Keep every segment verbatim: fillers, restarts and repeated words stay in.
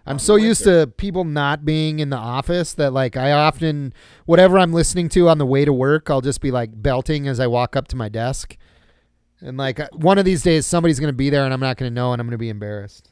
I'm so used to people not being in the office that like I often, whatever I'm listening to on the way to work, I'll just be like belting as I walk up to my desk. And like one of these days somebody's going to be there and I'm not going to know and I'm going to be embarrassed.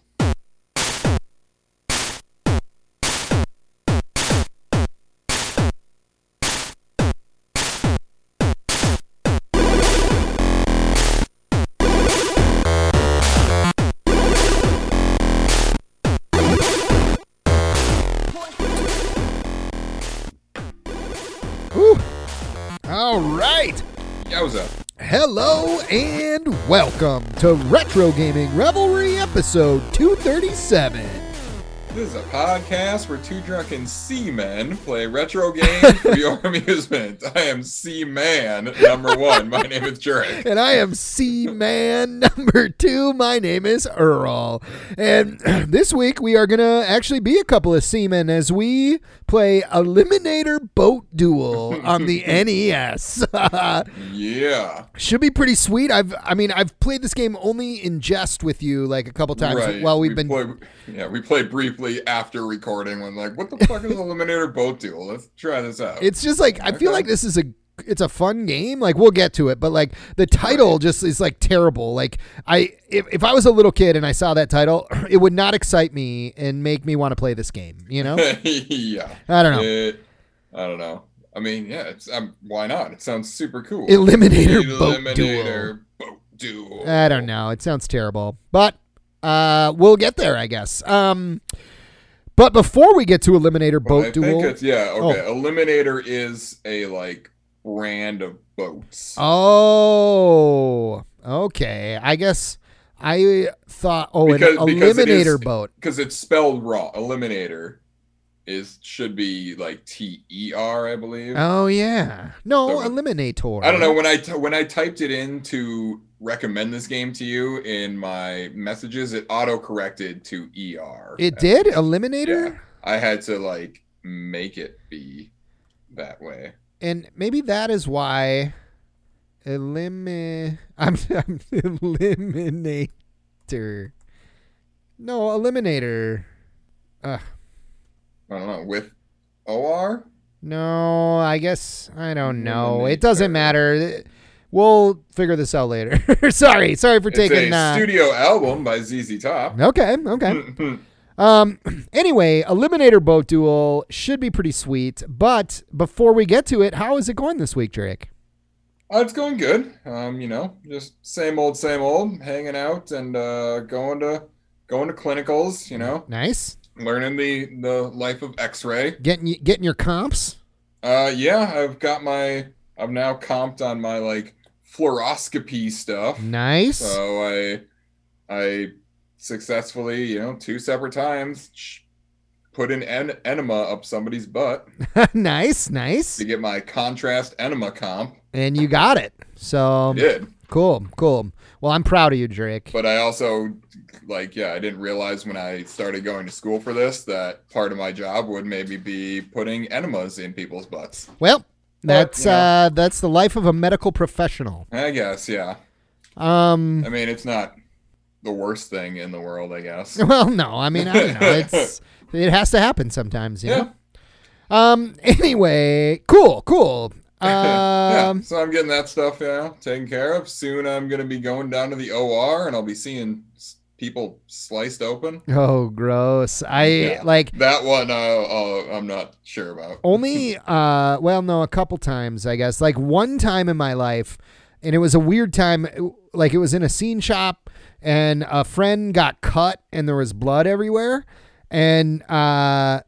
All right. Yowza. Hello and welcome to Retro Gaming Revelry episode two thirty-seven. This is a podcast where two drunken seamen play retro games for your amusement. I am Seaman number one. My name is Jurek. And I am Seaman number two. My name is Earl. And this week we are going to actually be a couple of seamen as we play Eliminator Boat Duel on the N E S. Yeah. Should be pretty sweet. I've, I mean, I've played this game only in jest with you like a couple times right. while we've we been... Played, yeah, we played briefly after recording when like, what the fuck is Eliminator Boat Duel? Let's try this out. It's just like, I feel Okay. like this is a, it's a fun game. Like we'll get to it, but like the title Right. just is like terrible. Like I, if, if I was a little kid and I saw that title, it would not excite me and make me want to play this game. You know? yeah. I don't know. It, I don't know. I mean, yeah, it's um, why not? It sounds super cool. Eliminator Boat Eliminator Boat Duel. I don't know. It sounds terrible, but uh, we'll get there, I guess. Um, but before we get to Eliminator Well, Boat I Duel, think it's, yeah, okay. Oh. Eliminator is a like brand of boats. oh, okay. I guess I thought, oh, Because- an because it Eliminator is- boat. Because it's spelled wrong. Eliminator is should be like T E R, I believe. Oh yeah, no, So- Eliminator. I don't know when I t- when I typed it in to recommend this game to you in my messages, it auto corrected to E R. It did Eliminator, Yeah, I had to like make it be that way. and maybe that is why Elimi. I'm, I'm Eliminator. No, Eliminator. Ugh. I don't know, with O R. No, I guess I don't know. Eliminator. It doesn't matter. We'll figure this out later. sorry, sorry for It's taking. a Uh, studio album by Z Z Top. okay, okay. Um. Anyway, Eliminator Boat Duel should be pretty sweet. But before we get to it, how is it going this week, Drake? Uh, it's going good. Um, you know, just same old, same old, hanging out and uh, going to going to clinicals. You know, Nice. learning the the life of X-ray. Getting y- getting your comps. Uh, yeah, I've got my. I've now comped on my like fluoroscopy stuff. Nice. So I, I successfully, you know, two separate times sh- put an en- enema up somebody's butt nice, nice. to get my contrast enema comp. And you got it. So I did. cool, cool. Well, I'm proud of you, Drake. But I also, like, yeah, I didn't realize when I started going to school for this that part of my job would maybe be putting enemas in people's butts. Well, that's you know. uh, that's the life of a medical professional. I guess, yeah. Um. I mean, it's not the worst thing in the world, I guess. Well, no. I mean, I don't know. It's it has to happen sometimes, you Yeah. know. Um. Anyway, cool, cool. yeah, Um. so I'm getting that stuff, you know, taken care of. Soon I'm going to be going down to the O R and I'll be seeing s- people sliced open. Oh, gross. I Yeah. like That one, uh, uh, I'm not sure about. only. Uh. Well, no, a couple times, I guess. Like one time in my life, and it was a weird time. Like it was in a scene shop, and a friend got cut, and there was blood everywhere, and uh,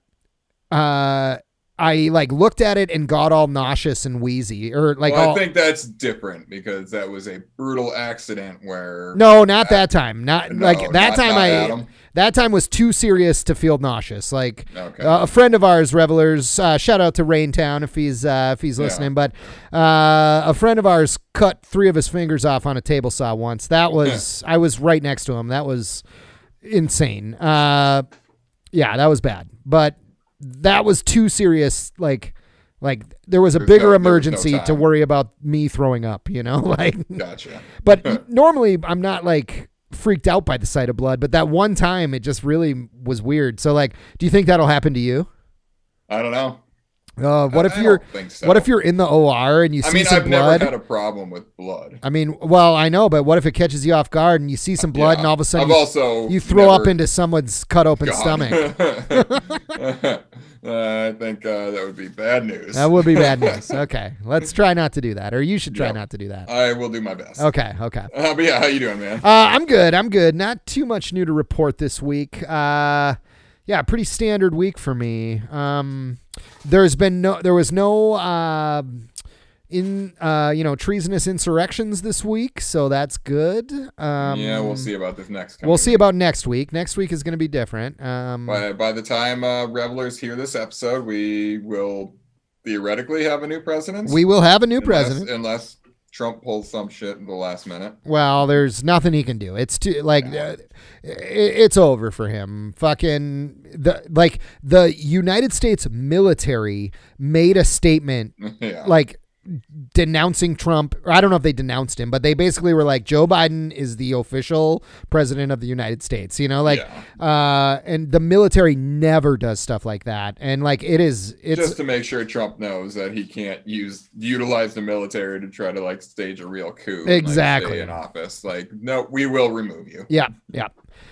uh. I like looked at it and got all nauseous and wheezy, or like well, all. I think that's different because that was a brutal accident where. No, not that time. Not No, like that not- time. not I Adam. that time was too serious to feel nauseous. Like Okay. uh, a friend of ours, Revelers, uh, shout out to Raintown if he's uh, if he's Yeah. listening. But uh, a friend of ours cut three of his fingers off on a table saw once. That was I was right next to him. That was insane. Uh, yeah, that was bad. But that was too serious. Like. Like there was a There's bigger no- there was no emergency to time. worry about me throwing up, you know, like, Gotcha. but normally I'm not like, freaked out by the sight of blood, but that one time it just really was weird. So like, do you think that'll happen to you? I don't know. Uh, what I, if I you're don't think so. what if you're in the O R and you I see mean, some I've blood? never had a problem with blood. I mean, well, I know, but what if it catches you off guard and you see some blood Yeah. and all of a sudden I've you, also you throw never up into someone's cut open gone. stomach? uh, I think uh, that would be bad news. That would be bad news. Okay, let's try not to do that, or you should try Yep. not to do that. I will do my best. Okay, okay. Uh, but yeah, how you doing, man? Uh, I'm good. I'm good. Not too much new to report this week. Uh, yeah, pretty standard week for me. Um, there's been no, there was no, uh, in, uh, you know, treasonous insurrections this week, so that's good. Um, yeah, we'll see about this next. We'll see week. about next week. Next week is going to be different. Um, By by the time uh, revelers hear this episode, we will theoretically have a new president. we will have a new unless, president. unless Trump pulls some shit in the last minute. Well, there's nothing he can do. It's too like uh, it, it's over for him. Fucking the like the United States military made a statement Yeah. like denouncing Trump. Or I don't know if they denounced him, but they basically were like, Joe Biden is the official president of the United States, you know, like, Yeah. uh, and the military never does stuff like that. And like, it is, it's Just to make sure Trump knows that he can't use utilize the military to try to like stage a real coup. and, like, Exactly. stay in office. Like, no, we will remove you. yeah, yeah.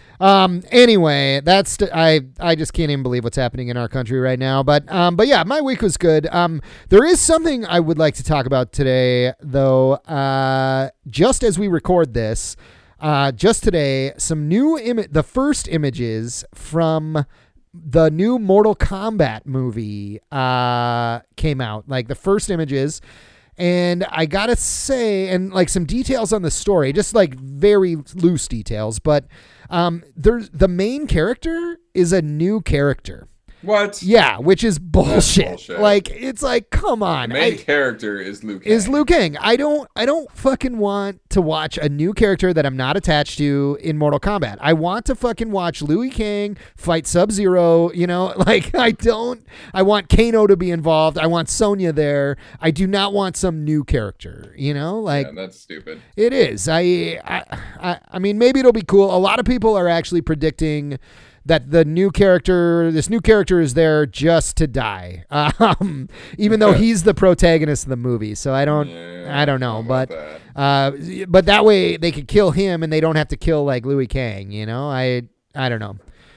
Um, anyway, that's, I, I just can't even believe what's happening in our country right now. But, um, but yeah, my week was good. Um, there is something I would like to talk about today though. Uh, just as we record this, uh, just today, some new Im- the first images from the new Mortal Kombat movie, uh, came out, like the first images. And I gotta say, and like some details on the story, just like very loose details, but um, there's the main character is a new character. What? Yeah, which is bullshit. bullshit. Like it's like, come on. The main I- character is Luke. is Kang. Liu Kang. I don't I don't fucking want to watch a new character that I'm not attached to in Mortal Kombat. I want to fucking watch Liu Kang fight Sub-Zero, you know? Like I don't I want Kano to be involved. I want Sonya there. I do not want some new character, you know? Like Yeah, that's stupid. it is. I, I I I mean maybe it'll be cool. A lot of people are actually predicting that the new character, this new character is there just to die, um, even though he's the protagonist of the movie. So I don't, Yeah, I don't know, about but, that. uh, but that way they could kill him and they don't have to kill like Liu Kang. You know, I, I don't know.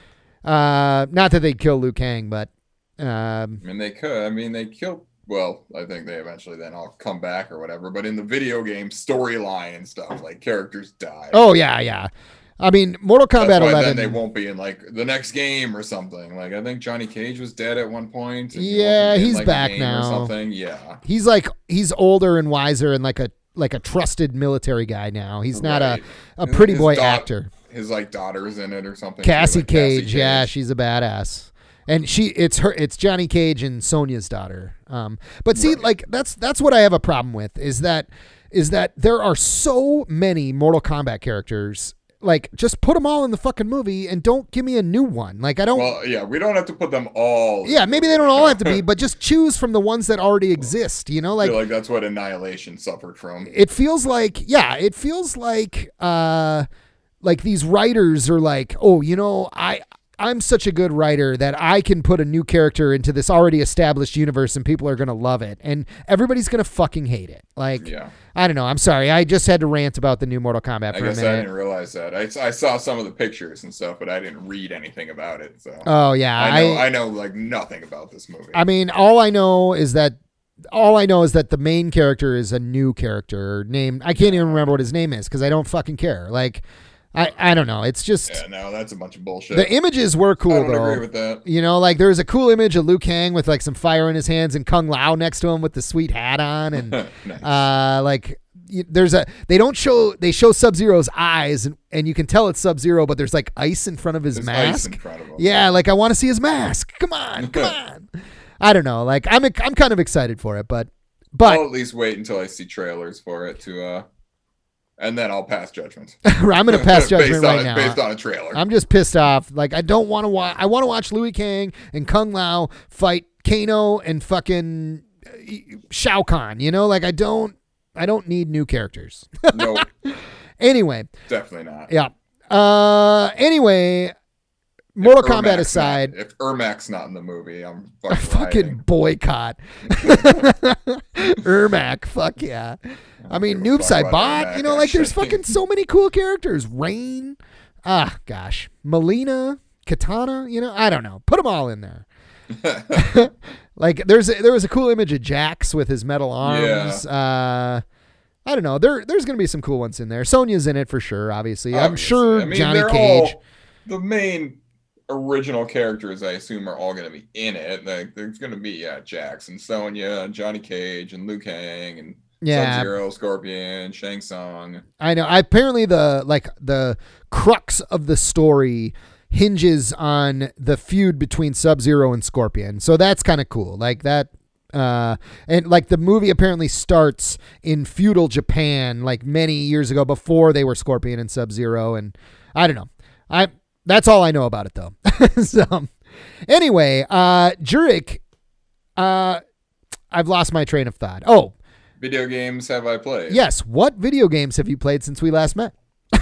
Uh, not that they'd kill Liu Kang, but, um, I mean, they could. I mean, they killed. Well, I think they eventually then all come back or whatever. But in the video game storyline and stuff, like characters die. oh yeah, yeah. I mean, Mortal Kombat That's why eleven. then they won't be in like the next game or something. Like I think Johnny Cage was dead at one point. and he Yeah, won't be in, he's like, a back game now. Or something. Yeah. He's like he's older and wiser and like a like a trusted military guy now. He's not Right. a, a His- pretty his boy daugh- actor. His like daughter's in it or something. Cassie too, like Cage, yeah, Cage. she's a badass. And she it's her it's Johnny Cage and Sonya's daughter. Um but see Right. like that's that's what I have a problem with is that is that there are so many Mortal Kombat characters. Like just put them all in the fucking movie and don't give me a new one. Like I don't Well, yeah, we don't have to put them all. Yeah, maybe they don't all have to be, but just choose from the ones that already exist, you know? I Like feel like that's what Annihilation suffered from. it feels like yeah it feels like uh like these writers are like, oh, you know, i i'm such a good writer that I can put a new character into this already established universe and people are gonna love it and everybody's gonna fucking hate it. Like Yeah. I don't know, I'm sorry, I just had to rant about the new Mortal Kombat I for a guess I minute. didn't realize that. I, I saw some of the pictures and stuff, but I didn't read anything about it. So Oh yeah, I know I, I know like nothing about this movie. I mean, all I know is that all I know is that the main character is a new character named I can't even remember what his name is because I don't fucking care. Like I, I don't know. It's just yeah, no, that's a bunch of bullshit. the images were cool I don't though. agree with that. You know, like there's a cool image of Liu Kang with like some fire in his hands and Kung Lao next to him with the sweet hat on. And Nice. uh, like y- there's a, they don't show, they show Sub-Zero's eyes and, and you can tell it's Sub-Zero, but there's like ice in front of his There's ice mask. in front of him. Yeah. Like I want to see his mask. Come on, come on. I don't know. Like I'm, I'm kind of excited for it, but, but I'll at least wait until I see trailers for it to, uh, and then I'll pass judgment. I'm going to pass judgment based on right a, now. Based on a trailer. I'm just pissed off. Like I don't want to watch. I want to watch Liu Kang and Kung Lao fight Kano and fucking uh, Shao Kahn. You know, like I don't. I don't need new characters. No, Anyway, definitely not. yeah. Uh, anyway, Mortal If Kombat Ermac's aside, not, if Ermac's not in the movie, I'm a fucking, fucking rioting. boycott. Ermac, fuck yeah. I mean, give a Noob fuck about Saibot, Ermac, you know, like there's actually. fucking so many cool characters. Rain, ah, gosh, Melina, Katana, you know, I don't know. Put them all in there. Like there's a, there was a cool image of Jax with his metal arms. Uh, I don't know. There there's gonna be some cool ones in there. Sonya's in it for sure. Obviously, I'm Obviously. sure I mean, Johnny they're Cage. all- the main original characters, I assume, are all going to be in it. Like, there's going to be, yeah, Jax and Sonya, and Johnny Cage, and Liu Kang, and Yeah. Sub-Zero, Scorpion, Shang Tsung. I know. I apparently the like the crux of the story hinges on the feud between Sub-Zero and Scorpion. So that's kind of cool. Like that uh and like the movie apparently starts in feudal Japan like many years ago before they were Scorpion and Sub-Zero, and I don't know. I that's all I know about it though. So anyway, uh Jurek, uh I've lost my train of thought. Oh, Video games have I played? yes, what video games have you played since we last met?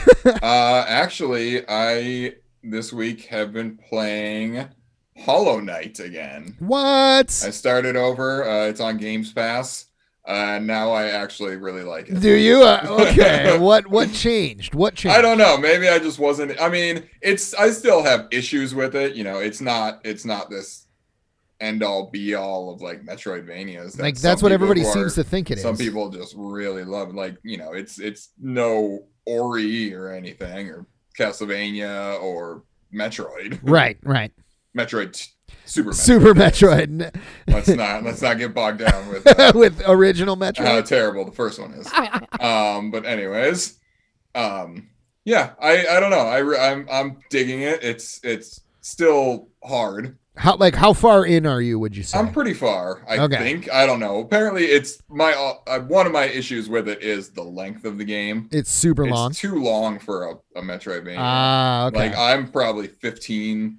Uh, actually, I this week have been playing Hollow Knight again. What? I started over. Uh, it's on Games Pass. Uh, now I actually really like it. Do you? Uh, okay. what what changed? What changed? I don't know. Maybe I just wasn't. I mean, it's. I still have issues with it. You know, it's not. It's not this end all be all of like Metroidvanias. Like that's what everybody seems to think it is. Some people just really love it. Like, you know, it's it's no Ori or anything or Castlevania or Metroid. Right. Right. Metroid. Super Metroid. Super Metroid Let's not let's not get bogged down with uh, with original Metroid. how terrible the first one is. Um, but anyways, um, yeah, I, I don't know. I re- I'm I'm digging it. It's it's still hard. How like how far in are you? Would you say? I'm pretty far. I Okay. think. I don't know. Apparently, it's my uh, one of my issues with it is the length of the game. It's super It's long. too long for a, a Metroidvania. Ah, okay. Like I'm probably fifteen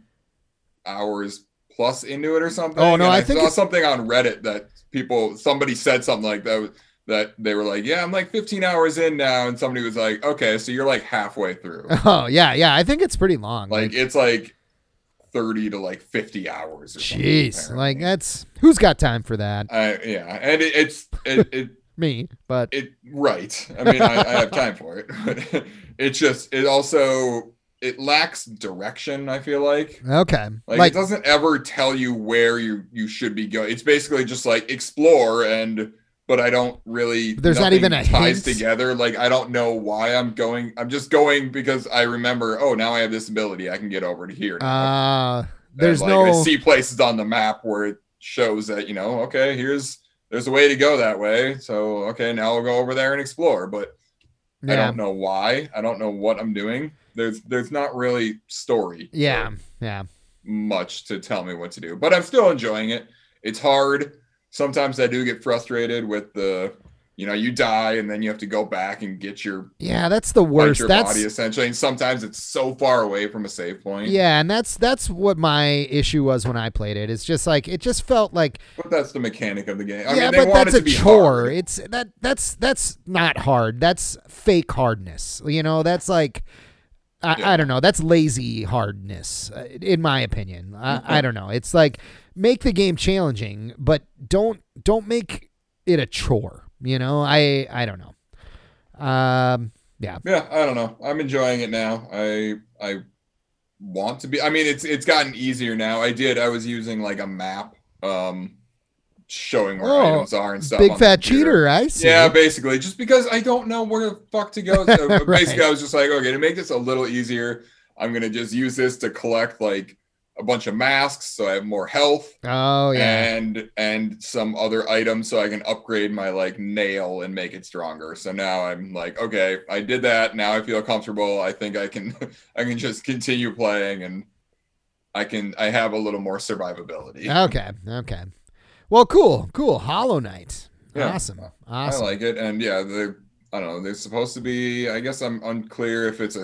hours plus into it or something. Oh, no, And I I, think saw it's- something on Reddit that people somebody said something like that that they were like, yeah, I'm like fifteen hours in now, and somebody was like, okay, so you're like halfway through. Oh yeah, yeah. I think it's pretty long. Like it's like thirty to like fifty hours. Or something, jeez, apparently. like that's who's got time for that? I, yeah, and it, it's it, it Me, but it right. I mean, I, I have time for it, but it's just it also it lacks direction. I feel like okay. like, Like, it doesn't ever tell you where you you should be going. It's basically just like explore and. But I don't really. There's not nothing even a ties hint? together. Like I don't know why I'm going. I'm just going because I remember. Oh, now I have this ability. I can get over to here. now. uh, there's and, like, I no. see places on the map where it shows that, you know, okay, here's there's a way to go that way. So okay, now we'll go over there and explore. But I Yeah, don't know why. I don't know what I'm doing. There's there's not really story. yeah, or yeah. much to tell me what to do. But I'm still enjoying it. It's hard. Sometimes I do get frustrated with the, you know, you die and then you have to go back and get your Yeah, that's the fight worst. your That's body essentially. And sometimes it's so far away from a save point. yeah, and that's that's what my issue was when I played it. It's just like it just felt like But that's the mechanic of the game. I yeah, mean, they but want that's it a to be chore. hard. It's that that's that's not hard. That's fake hardness. You know, that's like I, Yeah. I don't know. That's lazy hardness, uh, in my opinion. I, I don't know. It's like make the game challenging, but don't don't make it a chore. You know, I I don't know. Um, yeah, Yeah, I don't know. I'm enjoying it now. I I want to be. I mean, it's it's gotten easier now. I did. I was using like a map, um, showing where Oh, items are and stuff. big on the fat computer. cheater. I see. Yeah, basically, just because I don't know where the fuck to go. So Right. basically, I was just like, okay, to make this a little easier, I'm gonna just use this to collect like a bunch of masks, so I have more health, Oh yeah. and and some other items, so I can upgrade my like nail and make it stronger. So now I'm like, okay, I did that. Now I feel comfortable. I think I can, I can just continue playing, and I can, I have a little more survivability. Okay. Okay. Well, cool. Cool. Hollow Knight. Yeah. Awesome. I Awesome. like it, and yeah, they I don't know. They're supposed to be. I guess I'm unclear if it's a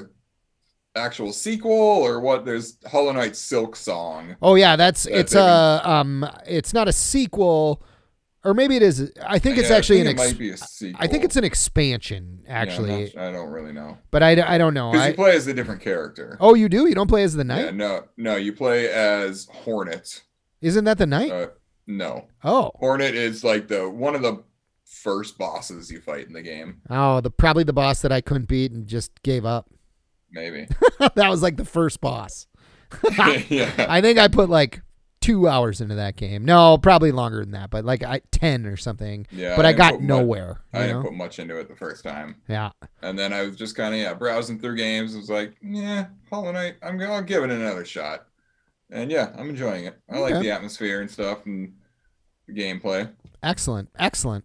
actual sequel or what. There's Hollow Knight Silk Song. Oh yeah, that's That it's they a um it's not a sequel or maybe it is. I think it's Yeah, actually I an. think it Ex- might be a sequel. I think it's an expansion, Yeah, I'm actually, not- I don't really know. but I, I don't know. Because I, you play as a different character. oh, you do? You don't play as the knight? Yeah, no, no, you play as Hornet. Isn't that the knight? Uh, no, oh, Hornet is like the one of the first bosses you fight in the game. oh, the probably the boss that I couldn't beat and just gave up. Maybe. That was like the first boss. Yeah. I think I put like two hours into that game. No, probably longer than that, but like I ten or something. Yeah. But I, didn't got put much- nowhere. I you didn't know? put much into it the first time. Yeah. And then I was just kind of yeah browsing through games. I was like, yeah, Hollow Knight. I'm gonna I'll give it another shot. And yeah, I'm enjoying it. I like Okay. the atmosphere and stuff and the gameplay. Excellent. Excellent.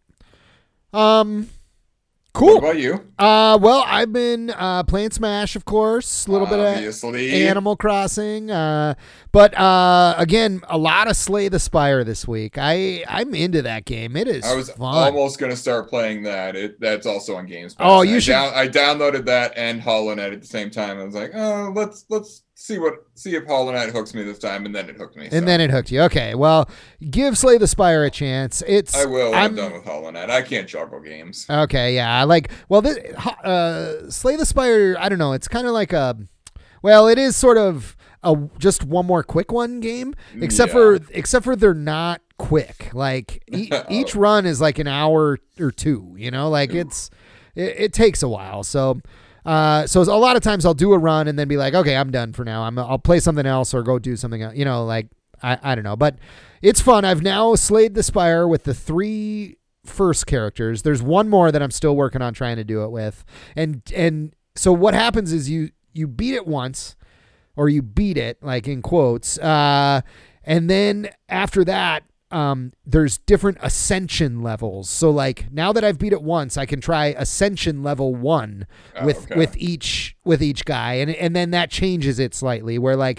Um, cool. What about you? Uh, well, I've been uh, playing Smash, of course, a little bit of Obviously. Animal Crossing, uh, but uh, again, a lot of Slay the Spire this week. I I'm into that game. It is I was fun. almost gonna start playing that. It that's also on Games Pass. Oh, you I should- Down, I downloaded that and Hollow Knight at the same time. I was like, oh, let's let's see what see if Hollow Knight hooks me this time, and then it hooked me. and then it hooked you. Okay, well, give Slay the Spire a chance. It's I will. When I'm, I'm done with Hollow Knight. I can't juggle games. Okay, yeah, I like. Well, this, uh, Slay the Spire. I don't know. It's kind of like a. Well, it is sort of a just one more quick one game, except Yeah. for except for they're not quick. Like e- each run is like an hour or two. You know, like Ooh. it's it, it takes a while. So. Uh, so a lot of times I'll do a run and then be like, okay, I'm done for now. I'm, I'll play something else or go do something else, you know, like, I, I don't know, but it's fun. I've now slayed the Spire with the three first characters. There's one more that I'm still working on trying to do it with. And, and so what happens is you, you beat it once or you beat it like in quotes. Uh, and then after that, Um, there's different ascension levels. So like now that I've beat it once, I can try ascension level one Oh, with, okay. with each, with each guy. And, and then that changes it slightly where like,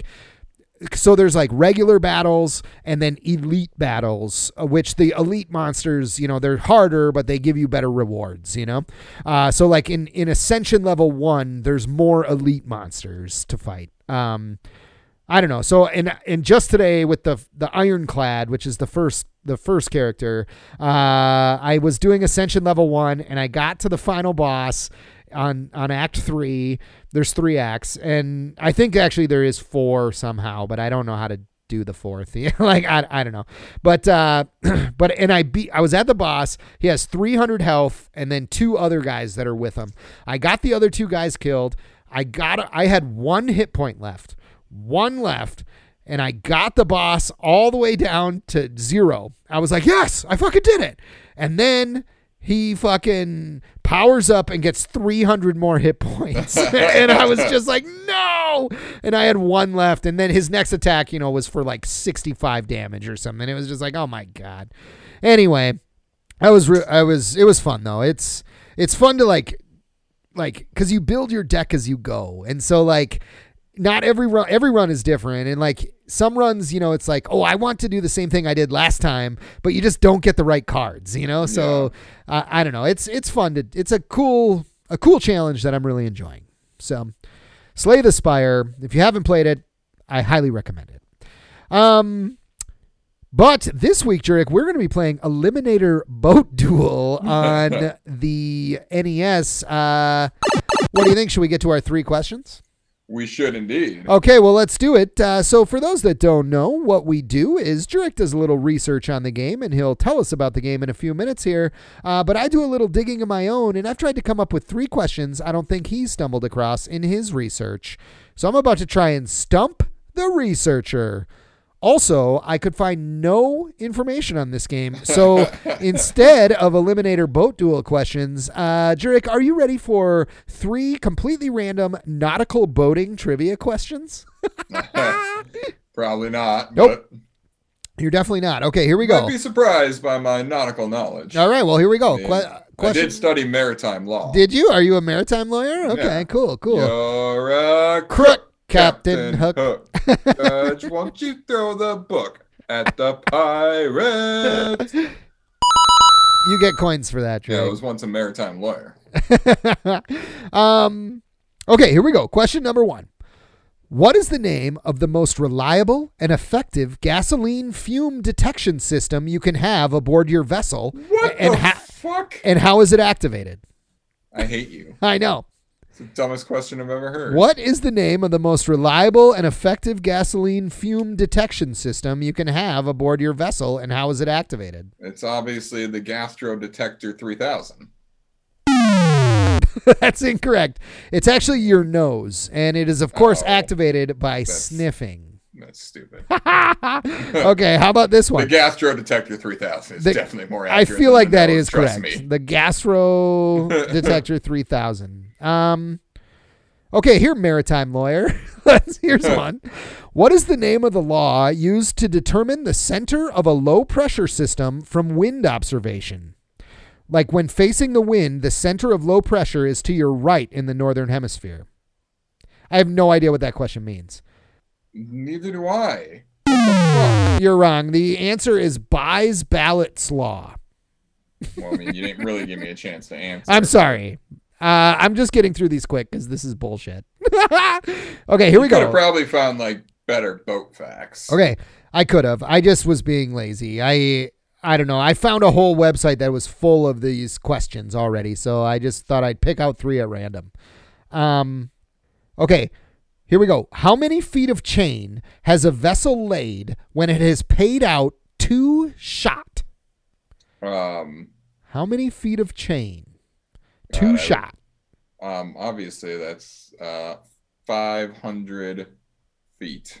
so there's like regular battles and then elite battles, uh, which the elite monsters, you know, they're harder, but they give you better rewards, you know? Uh, so like in, in ascension level one, there's more elite monsters to fight. Um, I don't know. So and and just today with the the Ironclad, which is the first the first character, uh, I was doing Ascension level one, and I got to the final boss on on Act three. There's three acts, and I think actually there is four somehow, but I don't know how to do the fourth. like I I don't know, but uh, but and I beat. I was at the boss. He has three hundred health, and then two other guys that are with him. I got the other two guys killed. I got. I had one hit point left. One left, and I got the boss all the way down to zero. I was like, yes, I fucking did it. And then he fucking powers up and gets three hundred more hit points. And I was just like, no. And I had one left. And then his next attack, you know, was for like sixty-five damage or something. It was just like, oh my God. Anyway, I was, re- I was, it was fun though. It's, it's fun to like, like, cause you build your deck as you go. And so like, not every run, every run is different. And like some runs, you know, it's like, oh, I want to do the same thing I did last time, but you just don't get the right cards, you know? So yeah. uh, I don't know. It's, it's fun to, it's a cool, a cool challenge that I'm really enjoying. So Slay the Spire. If you haven't played it, I highly recommend it. Um, but this week, Jurek, we're going to be playing Eliminator Boat Duel on the N E S. Uh, what do you think? Should we get to our three questions? We should indeed. Okay, well, let's do it. Uh, so for those that don't know, what we do is Jurek does a little research on the game, and he'll tell us about the game in a few minutes here. Uh, but I do a little digging of my own, and I've tried to come up with three questions I don't think he stumbled across in his research. So I'm about to try and stump the researcher. Also, I could find no information on this game. So instead of Eliminator Boat Duel questions, uh, Jurek, are you ready for three completely random nautical boating trivia questions? Probably not. Nope. But You're definitely not. Okay, here we might go. be surprised by my nautical knowledge. All right, well, here we go. I, mean, Que- I question. did study maritime law. Did you? Are you a maritime lawyer? Okay, Yeah. cool, cool. You're a Crook, Captain, Hook. Hook. Judge, won't you throw the book at the pirate? You get coins for that, Yeah, I Jurek. was once a maritime lawyer. um, okay, here we go. Question number one. What is the name of the most reliable and effective gasoline fume detection system you can have aboard your vessel? What and the ha- fuck? And how is it activated? I hate you. I know. It's the dumbest question I've ever heard. What is the name of the most reliable and effective gasoline fume detection system you can have aboard your vessel, and how is it activated? It's obviously the Gastro Detector three thousand. That's incorrect. It's actually your nose, and it is, of course, Oh, activated by that's- sniffing. That's stupid. Okay, how about this The one? Gastro Detector three thousand is The- definitely more I accurate. feel than like the that nose, is trust correct. me. The Gastro Detector three thousand. Um, okay, here, maritime lawyer. Let's- Here's one. What is the name of the law used to determine the center of a low-pressure system from wind observation? Like when facing the wind, the center of low pressure is to your right in the northern hemisphere. I have no idea what that question means. Neither do I. What the fuck? You're wrong. The answer is Buys-Ballott's law. Well, I mean, you didn't really give me a chance to answer. I'm sorry. Uh, I'm just getting through these quick because this is bullshit. Okay, here we You could have go. probably found like better boat facts. Okay, I could have. I just was being lazy. I I don't know. I found a whole website that was full of these questions already, so I just thought I'd pick out three at random. Um, okay, here we go. How many feet of chain has a vessel laid when it has paid out two shot? Um, How many feet of chain? Two Uh, shot. um, obviously that's uh five hundred feet.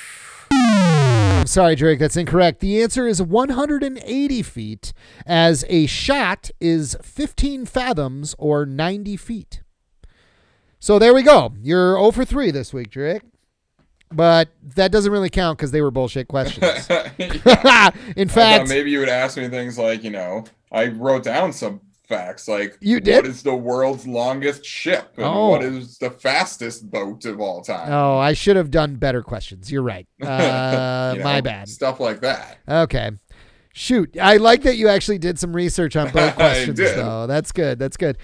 I'm sorry, Drake, that's incorrect. The answer is one hundred eighty feet, as a shot is fifteen fathoms or ninety feet. So there we go. You're zero for three this week, Drake. But that doesn't really count because they were bullshit questions. Yeah. In I fact, thought maybe you would ask me things like, you know, I wrote down some facts like You did? what is the world's longest ship and Oh. what is the fastest boat of all time? oh, I should have done better questions. You're right. Uh, You know, my bad. Stuff like that. Okay. Shoot. I like that you actually did some research on boat I questions, did. though. That's good. That's good.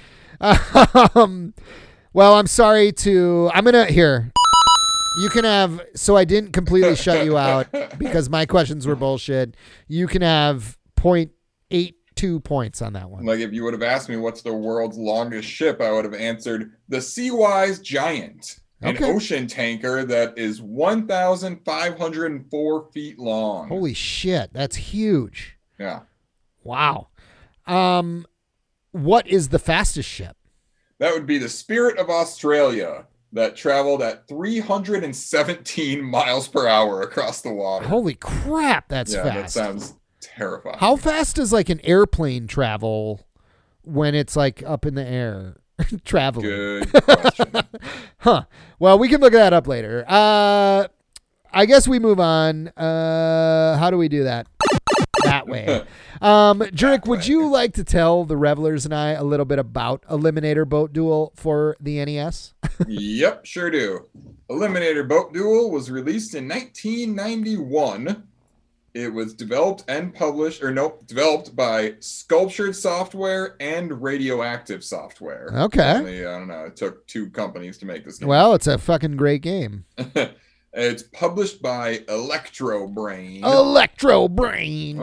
Um, well, I'm sorry to. I'm going to. Here. You can have. So I didn't completely shut you out because my questions were bullshit. You can have point eight two points on that one. Like if you would have asked me what's the world's longest ship, I would have answered the Seawise Giant, an Okay. ocean tanker that is one thousand five hundred four feet long. Holy shit. That's huge. Yeah. Wow. Um, what is the fastest ship? That would be the Spirit of Australia that traveled at three hundred seventeen miles per hour across the water. Holy crap. That's yeah, that fast. sounds terrifying. How fast does like an airplane travel when it's like up in the air traveling? Good question. Huh. Well, we can look that up later. Uh, I guess we move on. Uh, how do we do that? That way. Um, Jurek, would you like to tell the revelers and I a little bit about Eliminator Boat Duel for the N E S? Yep, sure do. Eliminator Boat Duel was released in nineteen ninety-one. It was developed and published, or nope, developed by Sculptured Software and Radioactive Software. Okay. Only, I don't know, it took two companies to make this game. Well, it's a fucking great game. It's published by Electro Brain. Electro Brain.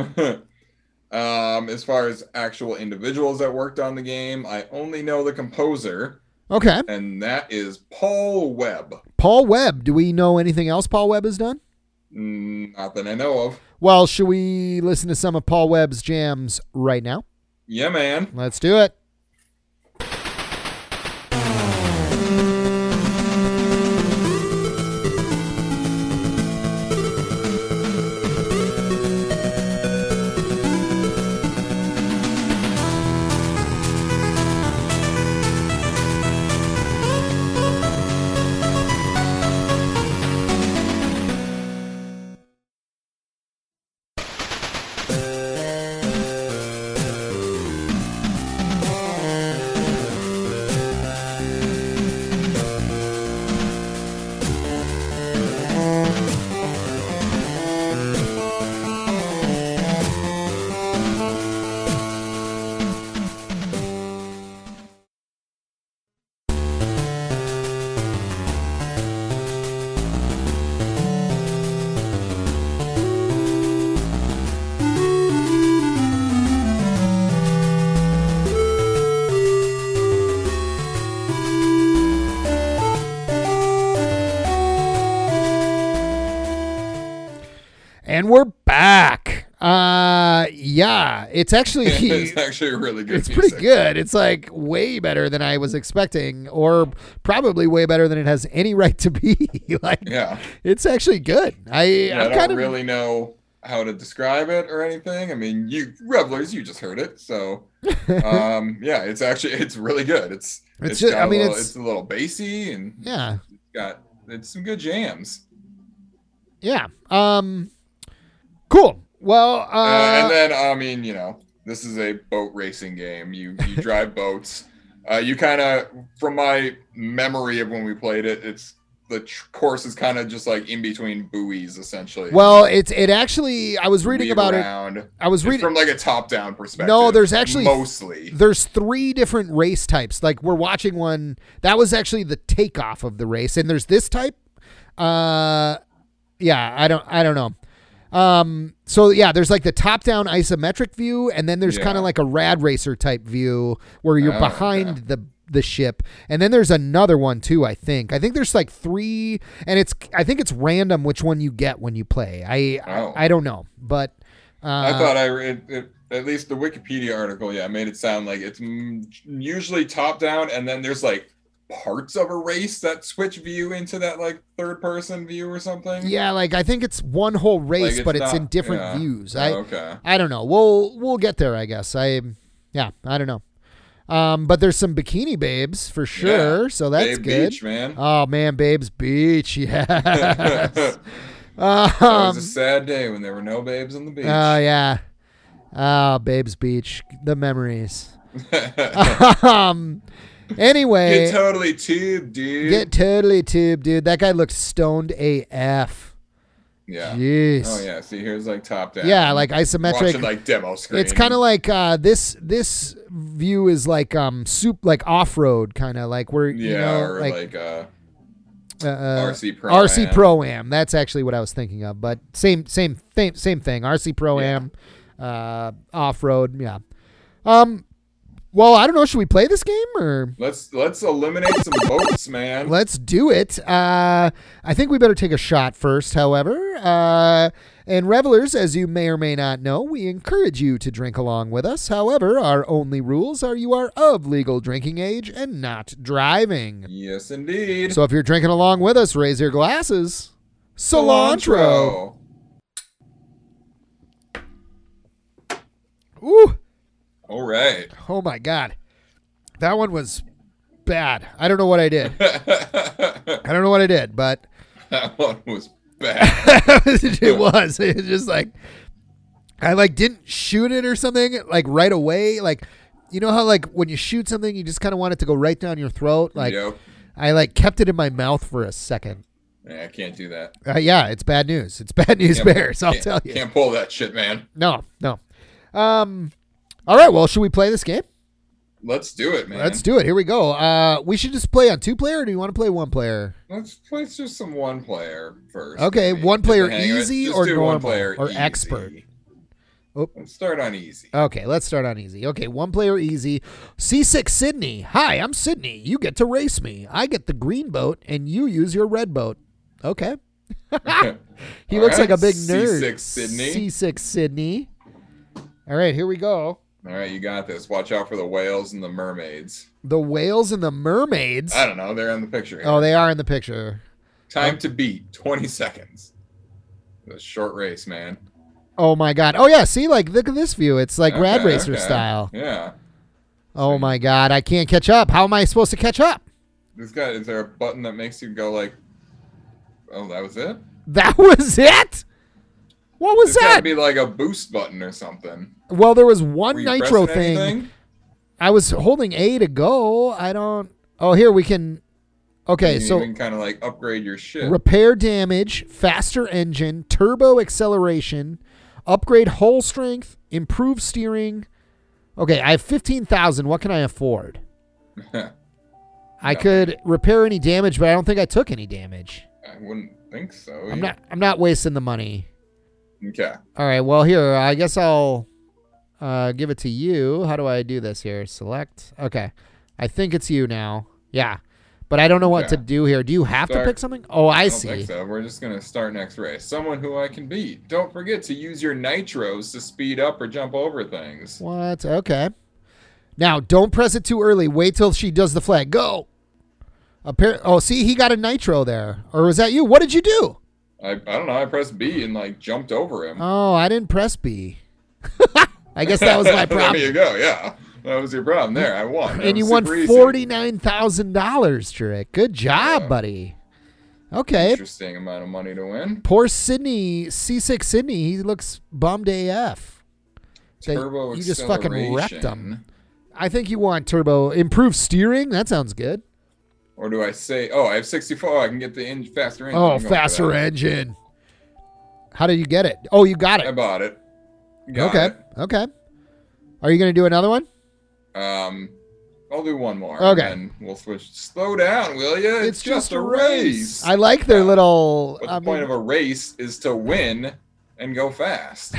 um, as far as actual individuals that worked on the game, I only know the composer, Okay. and that is Paul Webb. Paul Webb. Do we know anything else Paul Webb has done? Mm, not that I know of. Well, should we listen to some of Paul Webb's jams right now? Yeah, man. Let's do it. And we're back. Uh, yeah, it's actually It's actually really good. It's music. pretty good. It's like way better than I was expecting, or probably way better than it has any right to be. Like, Yeah. it's actually good. I Yeah, I'm I don't kind of really know how to describe it or anything. I mean, you revelers, you just heard it, so um, yeah, it's actually it's really good. It's It's it's, just- got I mean, a little, it's- it's a little bassy and yeah, it's got it's some good jams. yeah. Um, cool. Well, uh, Uh, and then I mean, you know, this is a boat racing game. You you drive boats. Uh, you kind of, from my memory of when we played it, it's the tr- course is kind of just like in between buoys, essentially. well, it's it actually. I was reading Weave about it. around. I was It's reading. from like a top-down perspective. No, there's actually- mostly. There's three different race types. Like we're watching one that was actually the takeoff of the race, and there's this type. Uh, yeah, I don't, I don't know. Um, so yeah, there's like the top-down isometric view, and then there's Yeah. kind of like a rad racer type view where you're Oh, behind okay. the the ship, and then there's another one too. I think. I think there's like three, and it's. I think it's random which one you get when you play. I Oh. I, I don't know, but uh, I thought I read it, at least the Wikipedia article, yeah, made it sound like it's mm, usually top-down, and then there's like parts of a race that switch view into that like third-person view or something. yeah, like I think it's one whole race, it's but it's not- in different yeah. views. Oh, I okay. I don't know. We'll we'll get there, I guess. I yeah, I don't know. Um, but there's some bikini babes for sure, Yeah. so that's Babe good. Beach, man. Oh man, babes beach, yes. That was um, a sad day when there were no babes on the beach. oh yeah. Oh, babes beach, the memories. um, anyway, Get totally tubed, dude. get totally tubed, dude. That guy looked stoned A F. yeah. Jeez. Oh yeah. See, here's like top down. Yeah, like isometric. Watching like demo screen. It's kind of like uh, this. This view is like um, soup, like off road, kind of like where yeah, you know, or like, like, uh, uh, uh, R C Pro. R C Pro Am. That's actually what I was thinking of, but same, same, same, same thing. R C Pro Am, uh, off road. Yeah. Um. Well, I don't know. Should we play this game or? Let's let's eliminate some boats, man. Let's do it. Uh, I think we better take a shot first, however. Uh, and revelers, as you may or may not know, we encourage you to drink along with us. However, our only rules are you are of legal drinking age and not driving. Yes, indeed. So if you're drinking along with us, raise your glasses. Cilantro. Ooh. All right. Oh, my God. That one was bad. I don't know what I did. that I don't know what I did, but one was bad. it was. It was just like I like didn't shoot it or something like right away. Like you know how like when you shoot something, you just kind of want it to go right down your throat. Like Yep. I like kept it in my mouth for a second. Yeah, I can't do that. Uh, yeah, it's bad news. It's bad news Can't- bears. I'll can't- tell you. Can't pull that shit, man. No, no. Um. All right. Well, should we play this game? Let's do it, man. Let's do it. Here we go. Uh, we should just play on two player. Or do you want to play one player? Let's play just some one player first. Okay, maybe. one Get the player hang of it. easy Just or do normal one player or easy. expert? Oh. Let's start on easy. Okay, let's start on easy. Okay, one player easy. C six Sydney. Hi, I'm Sydney. You get to race me. I get the green boat, and you use your red boat. Okay. He All looks right, like a big nerd. C six Sydney. C six Sydney. All right, here we go. All right, you got this. Watch out for the whales and the mermaids. The whales and the mermaids. I don't know. They're in the picture here. Oh, they are in the picture. Time to beat. twenty seconds. A short race, man. Oh my God. Oh yeah. See, like look at this view. It's like Rad Okay, Racer okay. style. Yeah. Oh my God. I can't catch up. How am I supposed to catch up? This guy, is there a button that makes you go like, oh, that was it? That was it. What was There's got to that? be like a boost button or something. Well, there was one Were you nitro pressing thing. anything? I was holding A to go. I don't. Oh, here we can. Okay, You so can kind of like upgrade your shit. repair damage, faster engine, turbo acceleration, upgrade hull strength, improve steering. Okay, I have fifteen thousand. What can I afford? I No. could repair any damage, but I don't think I took any damage. I wouldn't think so. I'm not. I'm not wasting the money. Okay. All right. Well, here I guess I'll uh, give it to you. How do I do this here? Select. Okay. I think it's you now. Yeah. But I don't know what Okay. to do here. Do you have Start- to pick something? Oh, I, I don't see. think so. We're just gonna start next race. Someone who I can beat. Don't forget to use your nitros to speed up or jump over things. What? Okay. Now, don't press it too early. Wait till she does the flag. Go. Appar- oh, see, he got a nitro there. Or was that you? What did you do? I, I don't know. I pressed B and like jumped over him. Oh, I didn't press B. I guess that was my problem. There you go. Yeah, that was your problem. There, I won. That And you was won super easy. forty-nine thousand dollars, Trick. Good job, Yeah. buddy. Okay. Interesting amount of money to win. Poor Sydney, C six Sydney, he looks bummed A F. That Turbo you just fucking wrecked him. acceleration. I think you want turbo. Improved steering? That sounds good. Or do I say, oh, I have sixty-four. I can get the in, faster engine. Oh, I'm going for faster that. engine. How did you get it? Oh, you got I it. bought it. Got Okay. it. Okay. Are you going to do another one? Um, I'll do one more. Okay. And then we'll switch. Slow down, will you? It's, just, a race. I like their Yeah. little. But I the point mean- of a race is to win and go fast.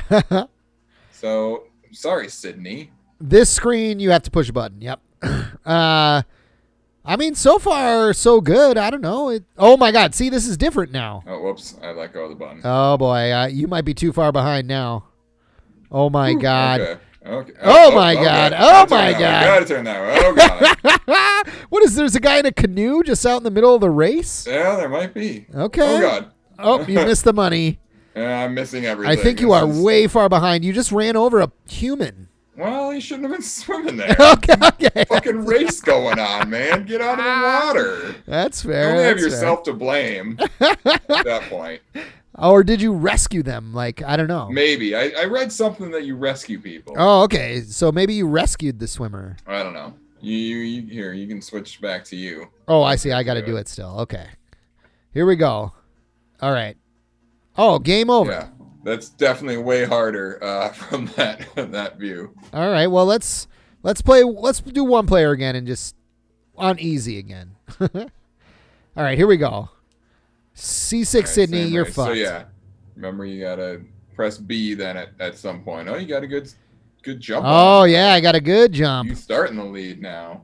So, sorry, Sydney. This screen, you have to push a button. Yep. Uh, I mean, so far, so good. I don't know. It, oh, my God. See, this is different now. Oh, whoops. I let go of the button. Oh, boy. Uh, you might be too far behind now. Oh, my God. Okay. Okay. Oh, my God. Oh, Gotta turn my that way. God. Gotta turn that way. Oh, God. What is there's a guy in a canoe just out in the middle of the race? Yeah, there might be. Okay. Oh, God. Oh, you missed the money. Yeah, I'm missing everything. I think you This are is- way far behind. You just ran over a human. Well, you shouldn't have been swimming there. Okay, okay. Fucking race going on, man. Get out of the water. That's You fair. only have that's yourself to blame at that point. fair. Or did you rescue them? Like, I don't know. Maybe. I, I read something that you rescue people. Oh, okay. So maybe you rescued the swimmer. I don't know. You, you, you here, you can switch back to you. Oh, I see. I got to do it still. Okay. Here we go. All right. Oh, game over. Yeah. That's definitely way harder uh, from that that view. All right. Well, let's let's play. Let's do one player again and just on easy again. All right. Here we go. C six All right, Sydney, same you're race. fucked. So yeah, remember you gotta press B then at, at some point. Oh, you got a good good jump. Oh on. yeah, I got a good jump. You start in the lead now.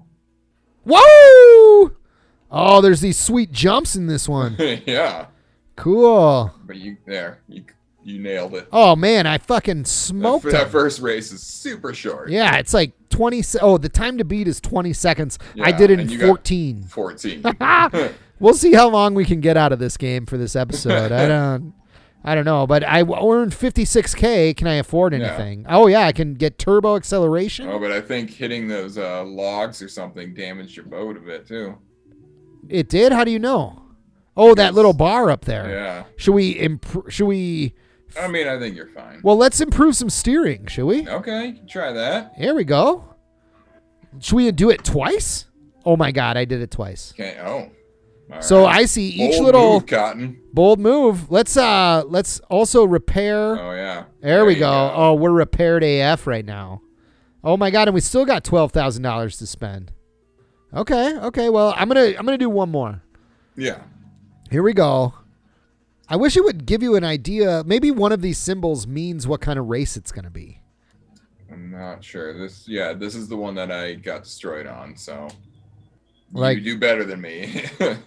Whoa! Oh, there's these sweet jumps in this one. Yeah, Cool. but you there you you nailed it. Oh man, I fucking That, smoked that him. first race is super short. Yeah, it's like twenty. Se- oh, the time to beat is twenty seconds. I Yeah, did it and in you got- fourteen. fourteen. We'll see how long we can get out of this game for this episode. I don't, I don't know, but I w- earned fifty-six K. Can I afford Yeah. anything? Oh yeah, I can get turbo acceleration. Oh, but I think hitting those uh, logs or something damaged your boat a bit too. It did. How do you know? Oh, that Because- little bar up there. Yeah. Should we imp- Should we? I mean, I think you're fine. Well, let's improve some steering. Should we? Okay, you can try that. Here we go. Should we do it twice? Oh my God, I did it twice. Okay. Oh. All So right. I see each Bold little move, Cotton. bold move. Let's uh let's also repair. Oh yeah. there, we you go. Oh, we're repaired A F right now. Oh my God, and we still got twelve thousand dollars to spend. Okay, okay. Well, I'm gonna I'm gonna do one more. Yeah. Here we go. I wish it would give you an idea. Maybe one of these symbols means what kind of race it's gonna be. I'm not sure. This. Yeah. This is the one that I got destroyed on. So. Like- you do better than me.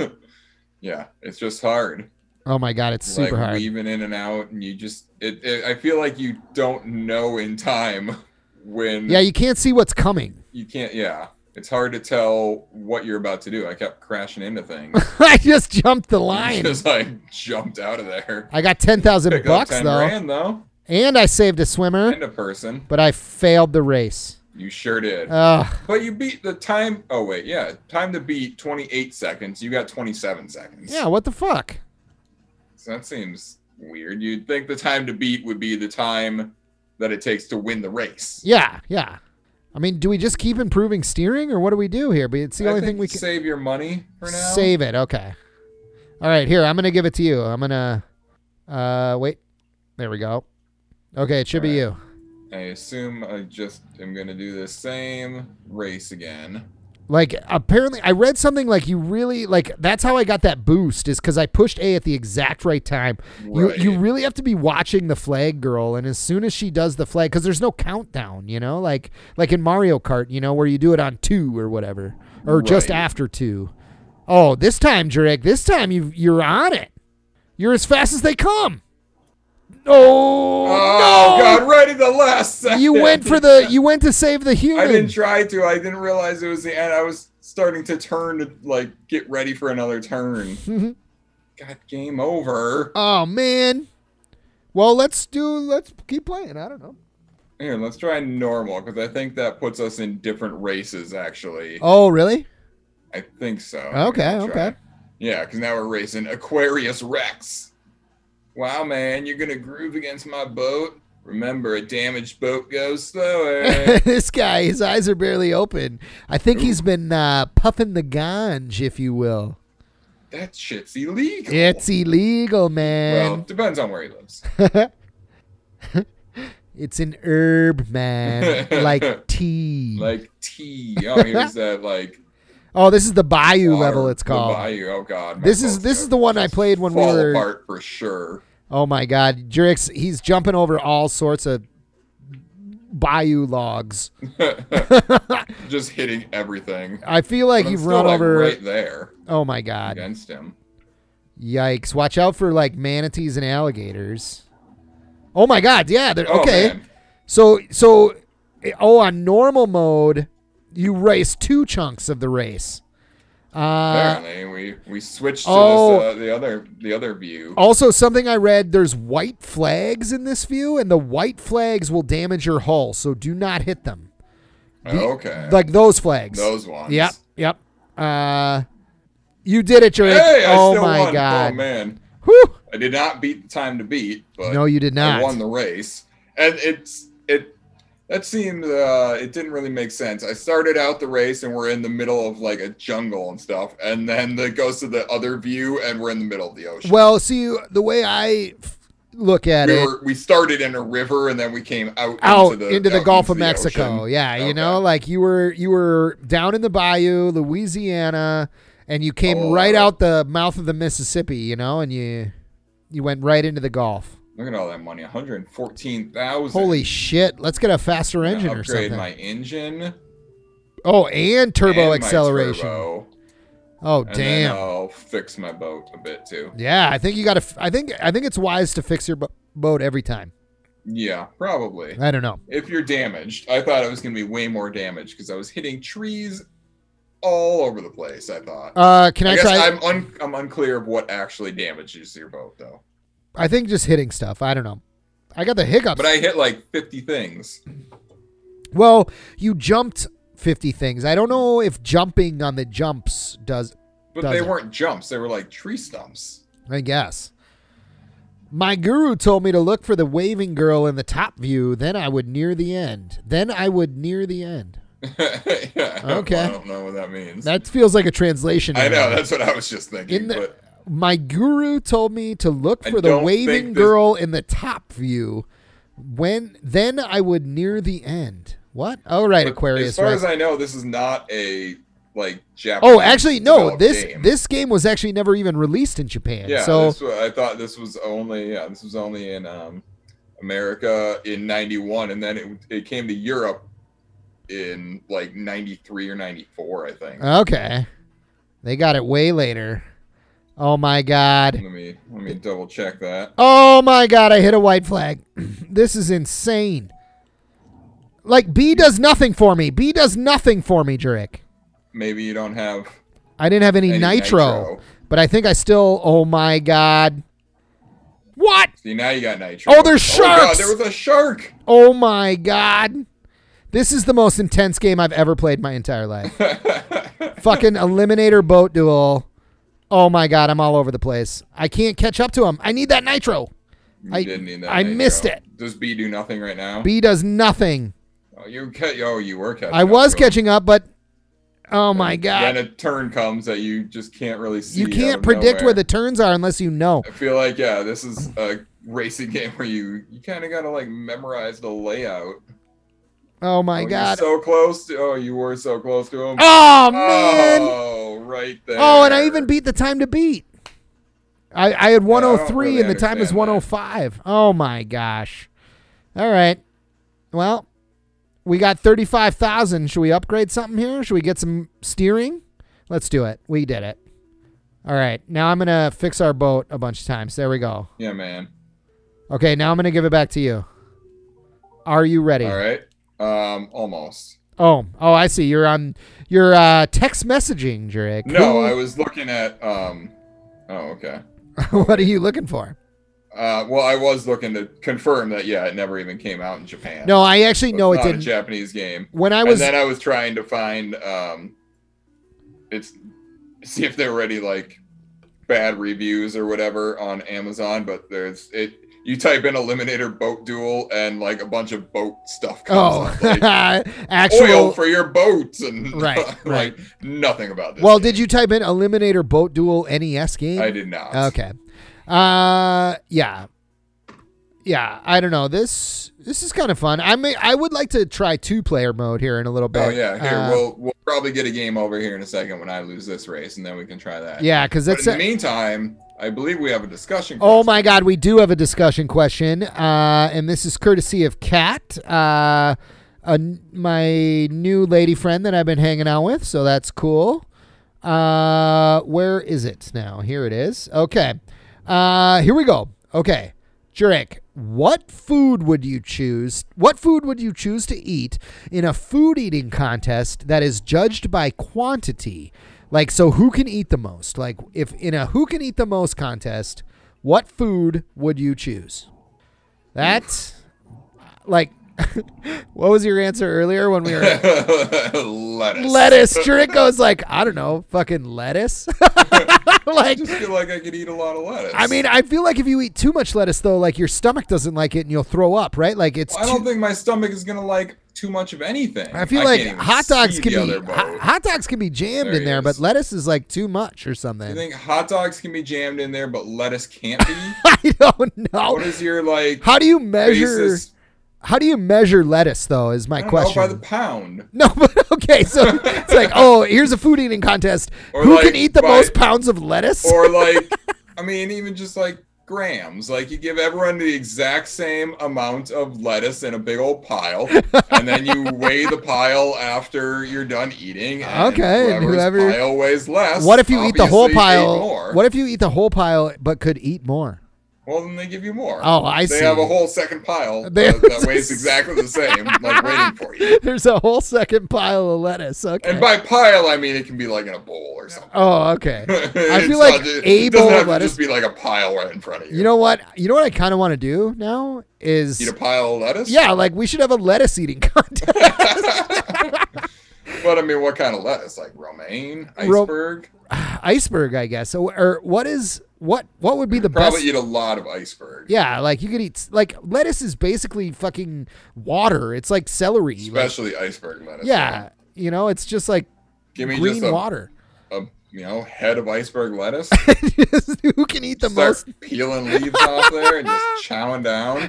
Yeah. It's just hard. Oh my God, it's super like hard. weaving in and out, and you just. It, it. I feel like you don't know in time when. Yeah, you can't see what's coming. You can't. Yeah. It's hard to tell what you're about to do. I kept crashing into things. I just jumped the line. Just like jumped out of there. I got ten thousand Picked up bucks ten though, grand though. and I saved a swimmer, And a person. but I failed the race. You sure did. Ugh. But you beat the time. Oh wait, yeah, time to beat twenty-eight seconds. You got twenty-seven seconds. Yeah, what the fuck? So that seems weird. You'd think the time to beat would be the time that it takes to win the race. Yeah, yeah. I mean, do we just keep improving steering, or what do we do here? But it's the I only think thing we can save your money for now. save it. Okay. All right, here I'm gonna give it to you. I'm gonna. Uh, wait. There we go. Okay, it should be All you. I assume I just am gonna do the same race again. Like apparently, I read something like you really like. That's how I got that boost is because I pushed A at the exact right time. Right. You you really have to be watching the flag girl, and as soon as she does the flag, because there's no countdown, you know, like like in Mario Kart, you know, where you do it on two or whatever, or just Right. after two. Oh, this time, Jurek, this time you you're on it. You're as fast as they come. Oh, Oh no. God! Right at the last second. You went for the you went to save the human. I didn't try to. I didn't realize it was the end. I was starting to turn to like get ready for another turn. God, game over. Oh man. Well, let's do let's keep playing. I don't know. Here, let's try normal because I think that puts us in different races. Actually, Oh, really? I think so. Okay, Let's try. okay. Yeah, because now we're racing Aquarius Rex. Wow, man, you're gonna groove against my boat. Remember, a damaged boat goes slower. This guy, his eyes are barely open. I think Ooh. he's been uh, puffing the ganj, if you will. That shit's illegal. It's illegal, Well, man. depends on where he lives. It's an herb, man, like tea. Like tea. Oh, here's that like Oh, this is the Bayou water, level. It's the called. Bayou. Oh God. my This is boat's this gonna is the one I just played when we fall were. apart for sure. Oh my God, Jurix, he's jumping over all sorts of Bayou logs. Just hitting everything. I feel like But I'm you've still, run like, over. right there Oh my God. against him. Yikes. Watch out for like manatees and alligators. Oh my God. Yeah. they're- Oh, Okay. man. So, so, oh, on normal mode, you race two chunks of the race. Uh, Apparently, we we switched to oh. this, uh, the other the other view. also, something I read, there's white flags in this view, and the white flags will damage your hull, so do not hit them. The- Okay. Like those flags. Those ones. Yep. Yep. Uh, you did it, Jurek. Hey, I oh still my won. God. Oh man. Whew. I did not beat the time to beat, but No, you did not. I won the race. And it's it that seemed uh it didn't really make sense. I started out the race and we're in the middle of like a jungle and stuff, and then it goes to the other view and we're in the middle of the ocean. Well, see, the way I f- look at we it, were we started in a river and then we came out out into the, into the out Gulf into of the Mexico. ocean. Yeah, you Okay. know, like you were you were down in the bayou, Louisiana, and you came Oh, right wow. out the mouth of the Mississippi, you know, and you you went right into the Gulf. Look at all that money, one hundred fourteen thousand. Holy shit! Let's get a faster engine or Upgrade something. my engine. Oh, and turbo and my acceleration. turbo, Oh, and damn. then I'll fix my boat a bit too. Yeah, I think you got to. I think I think it's wise to fix your bo- boat every time. Yeah, probably. I don't know. If you're damaged, I thought it was going to be way more damage because I was hitting trees all over the place. I thought. Uh, can I, I guess try? I'm un- I'm unclear of what actually damages your boat though. I think just hitting stuff. I don't know. I got the hiccups. But I hit like fifty things. Well, you jumped fifty things. I don't know if jumping on the jumps does. But does they it. weren't jumps; they were like tree stumps. I guess. My guru told me to look for the waving girl in the top view. Then I would near the end. Then I would near the end. Yeah, Okay. I don't know what that means. That feels like a translation. I know. error. That's what I was just thinking. In the- but My guru told me to look I for the don't waving think this- girl in the top view. When then I would near the end. What? All right, but Aquarius. as far Rex. as I know, this is not a like Japanese. Oh, actually, no. developed This game. this game was actually never even released in Japan. Yeah, so this wa- I thought this was only yeah, this was only in um, America in ninety-one, and then it it came to Europe in like ninety-three or ninety-four, I think. okay, they got it way later. Oh my God. Let me let me double check that. Oh my God, I hit a white flag. This is insane. Like, B does nothing for me. B does nothing for me, Jurek. Maybe you don't have I didn't have any, any nitro, but I think I still. Oh my God. What? See, now you got nitro. Oh, there's Oh God, sharks! there was a shark. Oh my God. This is the most intense game I've ever played my entire life. Fucking Eliminator boat duel. Oh my God, I'm all over the place. I can't catch up to him. I need that nitro. You I- did need that I nitro. missed it. Does B do nothing right now? B does nothing. Oh, you ca- oh, you were catching. I up was to him. catching up, but oh my Then God. a turn comes that you just can't really see. You out can't of predict nowhere. where the turns are unless you know. I feel like yeah, this is a racing game where you you kind of gotta like memorize the layout. Oh my Oh, you're God. so close to. Oh, you were so close to him. Oh man. Oh, right there. Oh, and I even beat the time to beat. I, I had one oh three really and the time is understand one oh five. Oh my gosh. All right. Well, we got thirty-five thousand. Should we upgrade something here? Should we get some steering? Let's do it. We did it. All right. Now I'm going to fix our boat a bunch of times. There we go. Yeah, man. Okay. Now I'm going to give it back to you. Are you ready? All right. Um, almost. Oh, oh, I see. You're on your uh, text messaging, Drake. No, I was looking at. Um, oh, okay. What are you looking for? Uh, well, I was looking to confirm that. Yeah, it never even came out in Japan. No, I actually know it not didn't. a Japanese game. When I was, and then I was trying to find. Um, it's see if there were any like bad reviews or whatever on Amazon, but there's it. You type in Eliminator Boat Duel and like a bunch of boat stuff comes oh, up. Like, actual oil for your boats and right, like right. nothing about this. Well, game. did you type in Eliminator Boat Duel N E S game? I did not. Okay. Uh, yeah, yeah. I don't know. This this is kind of fun. I may I would like to try two player mode here in a little bit. Oh yeah, here uh, we'll we'll probably get a game over here in a second when I lose this race, and then we can try that. Yeah, because But that's in a- the meantime, I believe we have a discussion. Oh question. my God, we do have a discussion question, uh, and this is courtesy of Kat, uh, a, my new lady friend that I've been hanging out with. So that's cool. Uh, where is it now? Here it is. Okay, uh, here we go. Okay, Jurek, what food would you choose? What food would you choose to eat in a food eating contest that is judged by quantity? Like, so who can eat the most? Like, if in a who can eat the most contest, what food would you choose? That's like, what was your answer earlier when we were lettuce? lettuce? Jurek goes like, I don't know, fucking lettuce. I Like, just feel like I could eat a lot of lettuce. I mean, I feel like if you eat too much lettuce, though, like your stomach doesn't like it and you'll throw up, right? Like it's. I don't too- think my stomach is gonna like too much of anything. I feel can't like even hot dogs see can the be other boat. hot, hot dogs can be jammed There in he there, is. but lettuce is like too much or something. You think hot dogs can be jammed in there, but lettuce can't be? I don't know. What is your like? How do you measure? basis? How do you measure lettuce, though? Is my I don't question. know, by the pound. No, but okay, so it's like, oh, here's a food eating contest. Or Who like can eat the by- most pounds of lettuce? Or like, I mean, even just like grams. Like you give everyone the exact same amount of lettuce in a big old pile, and then you weigh the pile after you're done eating. And Okay, and whoever's whoever- pile weighs less. What if you eat the whole obviously ate pile? more. What if you eat the whole pile but could eat more? Well, then they give you more. Oh, I they see. have a whole second pile They- that, that weighs exactly the same, like waiting for you. There's a whole second pile of lettuce. Okay. And by pile, I mean it can be like in a bowl or something. oh, okay. I It's feel like not just- a it doesn't bowl have of to lettuce. just be like a pile right in front of you. You know what? You know what I kind of want to do now is Eat a pile of lettuce? yeah, like we should have a lettuce eating contest. But I mean, what kind of lettuce? Like romaine, Ro- iceberg? Iceberg, I guess. So, or what is what? What would be the Probably best? eat a lot of iceberg. Yeah, like you could eat like lettuce is basically fucking water. It's like celery. like- Especially iceberg lettuce. yeah, you know, it's just like Give me green just a, water. a you know head of iceberg lettuce. Who can eat the Start most? peeling leaves off there and just chowing down,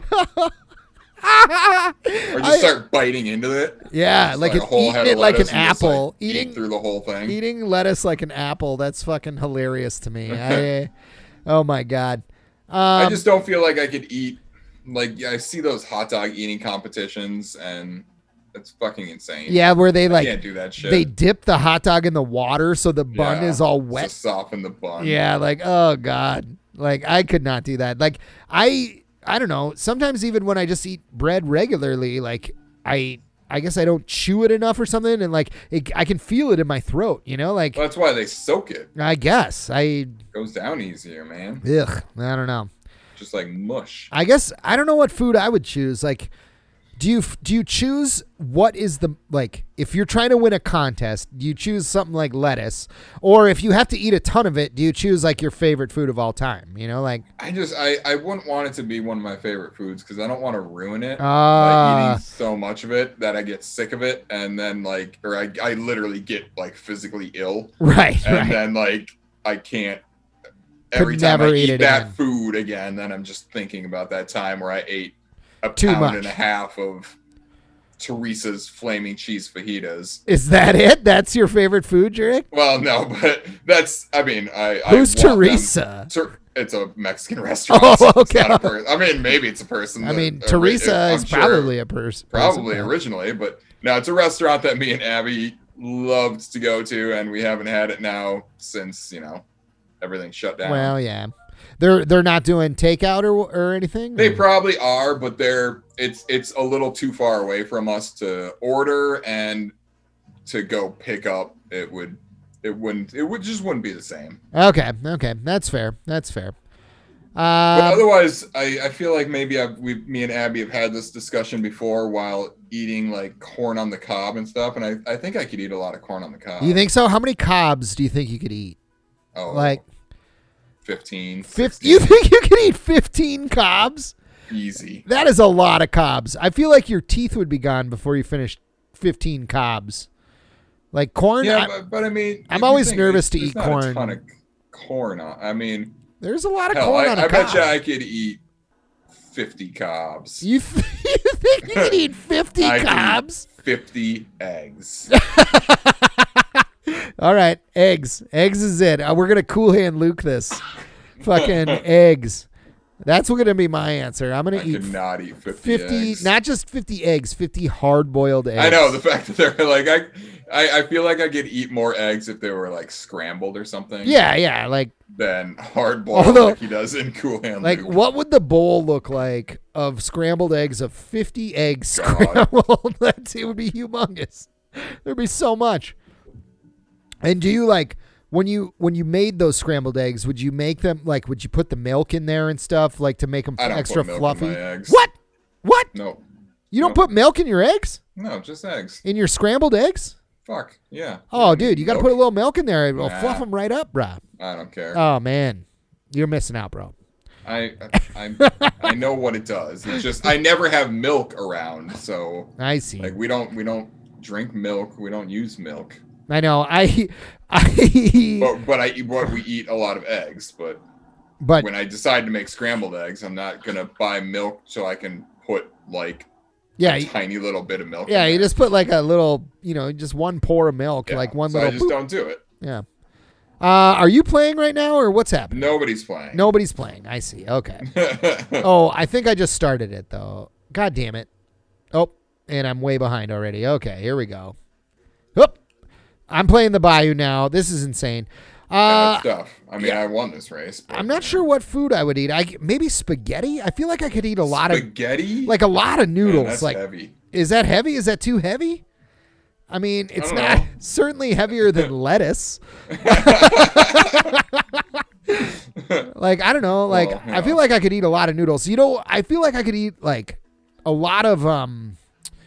or just I- start biting into it. Yeah, Just like, a an, whole eating head it of like an lettuce and just, apple. like, eat eating through the whole thing. eating lettuce like an apple. That's fucking hilarious to me. I, oh my god. Um, I just don't feel like I could eat. Like I see those hot dog eating competitions, and it's fucking insane. yeah, where they I like can't do that shit. they dip the hot dog in the water so the bun Yeah, is all to wet. soften the bun. Yeah, like oh god, like I could not do that. Like I, I don't know. Sometimes even when I just eat bread regularly, like I, I guess I don't chew it enough or something, and like it, I can feel it in my throat. You know, like Well, that's why they soak it. I guess I, It goes down easier, man. ugh, I don't know. Just like mush. I guess I don't know what food I would choose. Like, do you do you choose what is the like if you're trying to win a contest, do you choose something like lettuce, or if you have to eat a ton of it, do you choose like your favorite food of all time? You know, like I just I I wouldn't want it to be one of my favorite foods because I don't want to ruin it. Ah. like eating so much of it that I get sick of it, and then like or I I literally get like physically ill, right, and right. then like I can't. Every Could time never I eat eat it that again. food again, then I'm just thinking about that time where I ate a Too pound much. and a half of Teresa's flaming cheese fajitas. Is that it? That's your favorite food, Jurek? Well, no, but that's I mean I Who's I want them- Teresa? Ter- it's a Mexican restaurant. Oh, so it's okay. not a person. I mean, maybe it's a person. I that- mean, uh, Teresa I'm is sure probably a pers- person. probably yeah. originally, but no, it's a restaurant that me and Abby loved to go to, and we haven't had it now since you know everything's shut down. Well, yeah. They're they're not doing takeout or or anything? They or? probably are, but they're it's it's a little too far away from us to order, and to go pick up it would it wouldn't it would just wouldn't be the same. Okay, okay. That's fair. That's fair. But Uh, otherwise, I, I feel like maybe I've, we, me and Abby have had this discussion before while eating like corn on the cob and stuff, and I, I think I could eat a lot of corn on the cob. you think so? How many cobs do you think you could eat? Oh, Like fifteen, fifty? You think you could eat fifteen cobs? Easy. That is a lot of cobs. I feel like your teeth would be gone before you finished fifteen cobs. Like corn. Yeah, I- but, but I mean, I'm if you always think nervous there's- to eat there's not corn. A ton of corn on. I mean, there's a lot of hell, corn I, on a I cob. bet you I could eat fifty cobs. You, th- you think you could eat fifty I could eat cobs? fifty eggs. All right, eggs. Eggs is it. Uh, we're gonna cool hand Luke this. Fucking eggs. That's going to be my answer. I'm going I to eat could not eat fifty, fifty, eggs. not just fifty eggs, fifty hard boiled eggs. I know the fact that they're like I, I, I feel like I could eat more eggs if they were like scrambled or something. Yeah, yeah. Like, Than hard boiled Although- like he does in Cool Hand like Luke. what would the bowl look like of scrambled eggs of fifty eggs God. scrambled? That's, it would be humongous. There'd be so much. And do you like when you when you made those scrambled eggs? Would you make them like? Would you put the milk in there and stuff like to make them I don't extra put milk fluffy? in my eggs. What? What? No, You don't No. put milk in your eggs? no, just eggs. In your scrambled eggs? Fuck yeah. Oh, You dude, you got to milk? put a little milk in there. It'll Nah. fluff them right up, bruh. I don't care. Oh man, you're missing out, bro. I I I know what it does. It's just I never have milk around, so I see. like we don't we don't drink milk. We don't use milk. I know. I, I. But but I eat what we eat a lot of eggs. But But when I decide to make scrambled eggs, I'm not gonna buy milk so I can put like yeah, a you- tiny little bit of milk. yeah. in You there. just put like a little, you know, just one pour of milk, Yeah, like one so little. I just boop. don't do it. Yeah. Uh, are you playing right now, or what's happening? Nobody's playing. Nobody's playing. I see. Okay. Oh, I think I just started it though. God damn it. Oh, and I'm way behind already. Okay, here we go. Oop. I'm playing the Bayou now. This is insane. Yeah, Uh, that's tough. I mean, yeah. I won this race. But I'm not sure what food I would eat. I maybe spaghetti. I feel like I could eat a lot of spaghetti. like a lot of Man, noodles. that's like, heavy. is that heavy? Is that too heavy? I mean, it's don't not know. certainly heavier than lettuce. Like I don't know. Like Well, I feel yeah. like I could eat a lot of noodles. You know, I feel like I could eat like a lot of um,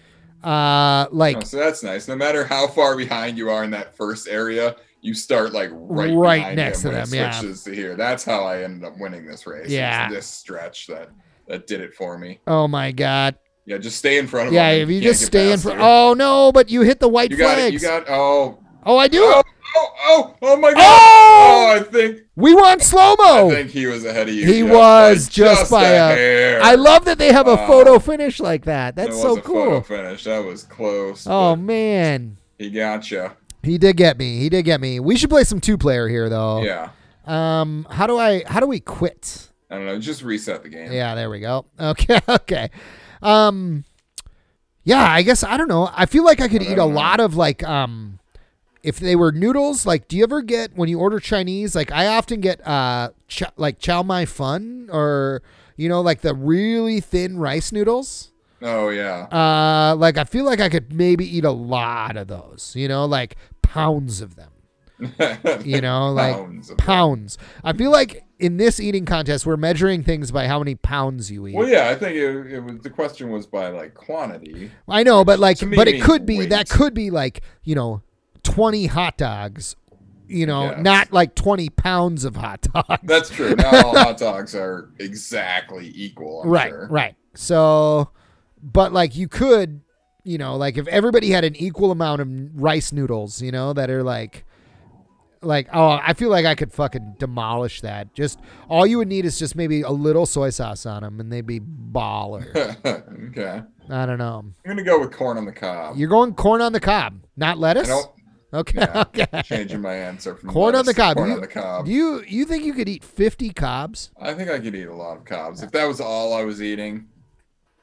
uh, like Oh, so that's nice. No matter how far behind you are in that first area, you start like right, Right behind next him to when it them, yeah. switches to here. That's how I ended up winning this race. It's Yeah. this stretch that that did it for me. oh my god. Yeah, just stay in front of Yeah, him. if you can't just get stay in past front. you. Oh no, but you hit the white you got it. You flags. got oh oh, I do. oh oh oh oh my god. Oh! Oh, I think We were on slow I mo. think he was ahead of you. He just was by just by a- hair. I love that they have a Wow. photo finish like that. That That's was so a photo cool. finish. That was close. Oh but man. he got you. He did get me. He did get me. We should play some two player here though. Yeah. Um how do I how do we quit? I don't know. Just reset the game. Yeah, there we go. Okay, okay. Um yeah, I guess I don't know. I feel like I could I eat a don't know. lot of like um if they were noodles, like do you ever get when you order Chinese, like I often get uh ch- like chow mai fun or you know like the really thin rice noodles? Oh yeah. Uh, like I feel like I could maybe eat a lot of those, you know, like pounds of them, you know, like Pounds of pounds. I feel like in this eating contest, we're measuring things by how many pounds you eat. Well, yeah, I think it, it was the question was by like quantity. I know, but like, to me but it means could be weight. that could be like you know, twenty hot dogs, you know, Yes. not like twenty pounds of hot dogs. That's true. Not all hot dogs are exactly equal. I'm right, sure. right. So, but like you could, you know, like if everybody had an equal amount of rice noodles, you know, that are like, like, oh, I feel like I could fucking demolish that. Just all you would need is just maybe a little soy sauce on them, and they'd be baller. Okay. I don't know. I'm gonna go with corn on the cob. You're going corn on the cob, not I lettuce. don't. Okay, Yeah, okay. Changing my answer from Corn on lettuce the to cob. Corn You- on the cob. Do you you think you could eat fifty cobs? I think I could eat a lot of cobs if that was all I was eating.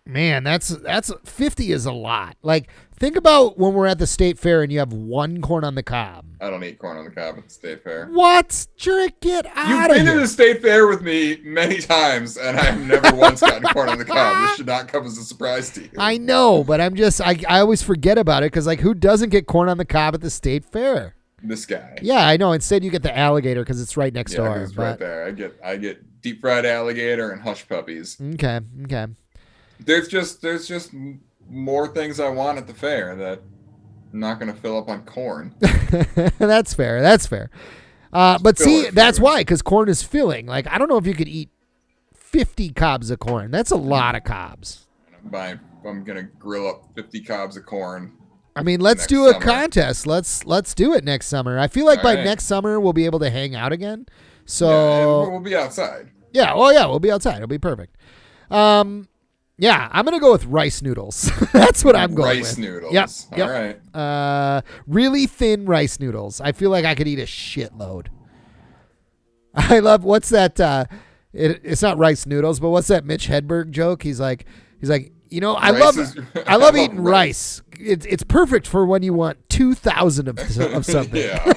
Man, that's that's fifty is a lot. Like, think about when we're at the state fair and you have one corn on the cob. I don't eat corn on the cob at the state fair. What? Jurek, get You've out of been here. to the state fair with me many times, and I have never once gotten corn on the cob. This should not come as a surprise to you. I know, but I'm just, I, I always forget about it because, like, who doesn't get corn on the cob at the state fair? This guy. Yeah, I know. Instead, you get the alligator because it's right next Yeah, 'cause door. it's but- right there. I get I get deep fried alligator and hush puppies. Okay, okay. There's just there's just m- more things I want at the fair that I'm not gonna fill up on corn. That's fair. That's fair. Uh, but Fill see, it, that's fill it. why, because corn is filling. Like, I don't know if you could eat fifty cobs of corn. That's a lot of cobs. I'm buying. I'm gonna grill up fifty cobs of corn. I mean, let's Next do a summer. contest. Let's let's do it next summer. I feel like All by right. next summer we'll be able to hang out again. Yeah, and So we'll be outside. yeah, oh yeah, we'll be outside. It'll be perfect. Um, yeah, I'm gonna go with rice noodles. That's what I'm going Rice with. noodles. Yep, All yep. right. Uh, really thin rice noodles. I feel like I could eat a shitload. I love what's that? Uh, it, it's not rice noodles, but what's that Mitch Hedberg joke? He's like, he's like, you know, I Rice love, is- I love eating rice. It's it's perfect for when you want two thousand of of something. Yeah.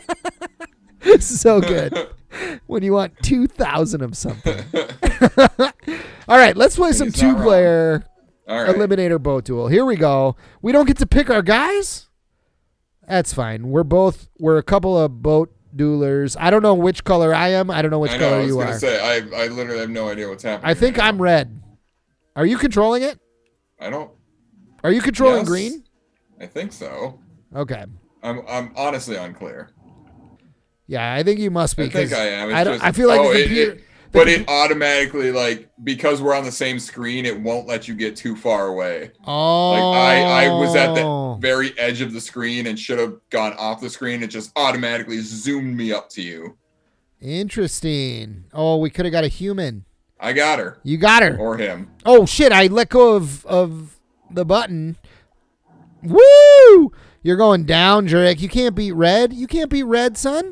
So good. When you want two thousand of something. All right, let's play some He's not wrong. two-player All right. Eliminator Boat Duel. Here we go. We don't get to pick our guys? That's fine. We're both, we're a couple of boat duelers. I don't know which color I am. I don't know which I know. color I was you gonna are. say I I literally have no idea what's happening. I think right I'm now. red. Are you controlling it? I don't. Are you controlling Yes, green? I think so. Okay. I'm I'm honestly unclear. Yeah, I think you must be. I think 'cause I am. It's I, don't, just- I feel like oh, the it- computer. it- the but com- it automatically, like, because we're on the same screen, it won't let you get too far away. oh. Like I, I was at the very edge of the screen and should have gone off the screen. It just automatically zoomed me up to you. Interesting. Oh, we could have got a human. I got her You got her. or him. Oh shit! I let go of of the button. Woo! You're going down, Jurek. You can't beat red. You can't beat red, son.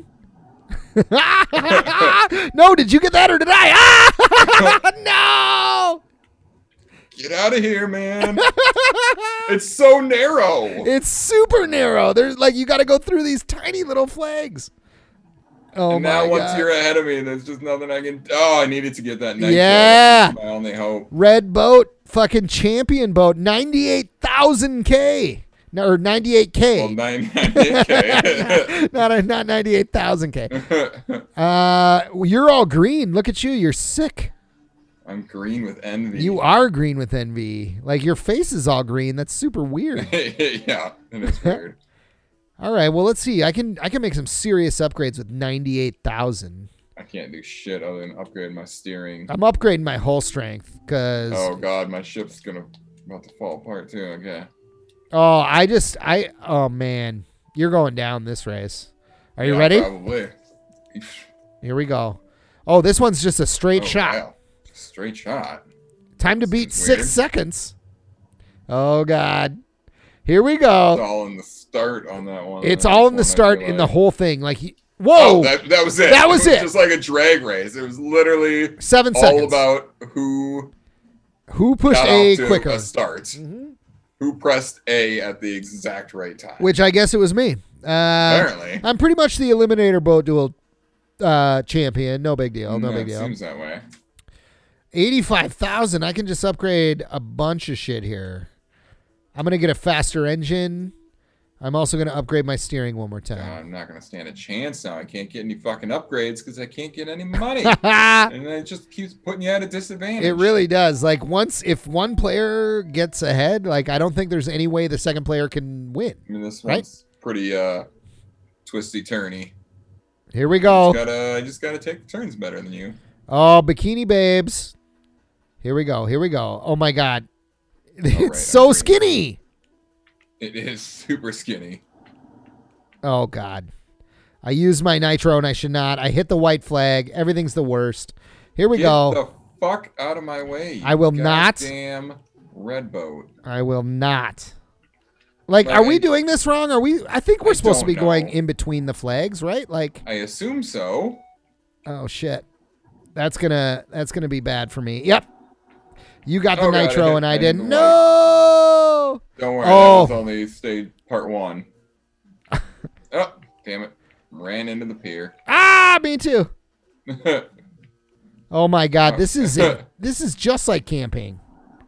No, did you get that or did I? No! Get out of here, man! It's so narrow. It's super narrow. There's like you got to go through these tiny little flags. Oh and my now once god! you're ahead of me, there's just nothing I can. Oh, I needed to get that next. Yeah. My only hope. Red boat, fucking champion boat, ninety-eight thousand K. No, or ninety-eight K. Well, nine K. not a, not ninety-eight thousand K. Uh, you're all green. Look at you. You're sick. I'm green with envy. You are green with envy. Like your face is all green. That's super weird. Yeah, it is weird. All right. Well, let's see. I can I can make some serious upgrades with ninety-eight thousand. I can't do shit other than upgrade my steering. I'm upgrading my hull strength because Oh god, my ship's gonna about to fall apart too. Okay. oh, I just I oh man, you're going down this race. Are you Yeah, ready? Probably. Here we go. Oh, this one's just a straight Oh, shot. wow. Straight shot. Time to beat This is six weird. seconds. Oh God. Here we It's go. all in the start on that one. It's That's all in the one I start feel in the like. whole thing. Like, he, Oh, whoa, that, that was it. That was it. Just like a drag race. It was literally seven all seconds. about who Who pushed got A off to quicker? a start. Mhm. Who pressed A at the exact right time. Which I guess it was me. Uh, Apparently. I'm pretty much the Eliminator Boat Duel uh, champion. No big deal. No Yeah, big it deal. seems that way. eighty-five thousand. I can just upgrade a bunch of shit here. I'm going to get a faster engine. I'm also going to upgrade my steering one more Uh, time. I'm not going to stand a chance now. I can't get any fucking upgrades because I can't get any money. And it just keeps putting you at a disadvantage. It really does. Like once, if one player gets ahead, like I don't think there's any way the second player can win. I mean, this Right? one's pretty uh, twisty turny. Here we go. Just gotta, I just gotta take the turns better than you. Oh, bikini babes. Here we go. Here we go. Oh my God. It's right, so I'm skinny. It is super skinny. Oh God. I used my nitro and I should not. I hit the white flag. Everything's the worst. Here we Get go. the fuck out of my way. You I will not. Damn red boat. I will not. Like, Like, are we I- doing this wrong? Are we? I think we're I supposed to be don't going know. in between the flags, right? Like, I assume so. oh shit. That's gonna that's gonna be bad for me. Yep. You got the Oh, God, I nitro hit- and I I hit didn't. the light. No. Don't worry, Oh. that was only stage part one. Oh, damn it. Ran into the pier. Ah, me too. Oh my God, this is it. This is just like camping.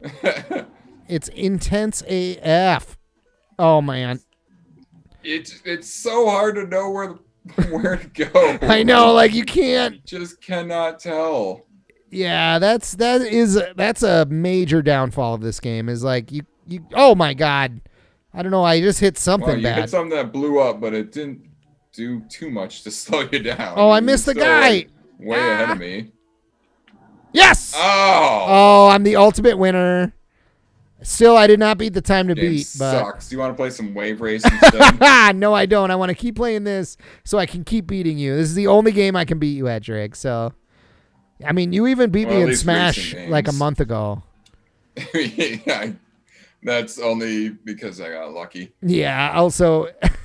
It's intense A F. Oh man. It's it's so hard to know where where to go. I know, like you can't. You just cannot tell. Yeah, that's that is that's a major downfall of this game. Is like you you. Oh my God, I don't know. I just hit something Well, you bad. hit something that blew up, but it didn't do too much to slow you down. Oh, I You missed the still, guy. like, way Ah. ahead of me. Yes. Oh, Oh, I'm the ultimate winner. Still, I did not beat the time to game beat. But sucks. Do you want to play some wave race instead? no, I don't. I want to keep playing this so I can keep beating you. This is the only game I can beat you at, Drake. So, I mean, you even beat Well, me at in least Smash racing like a games. month ago. Yeah, that's only because I got lucky. Yeah. Also,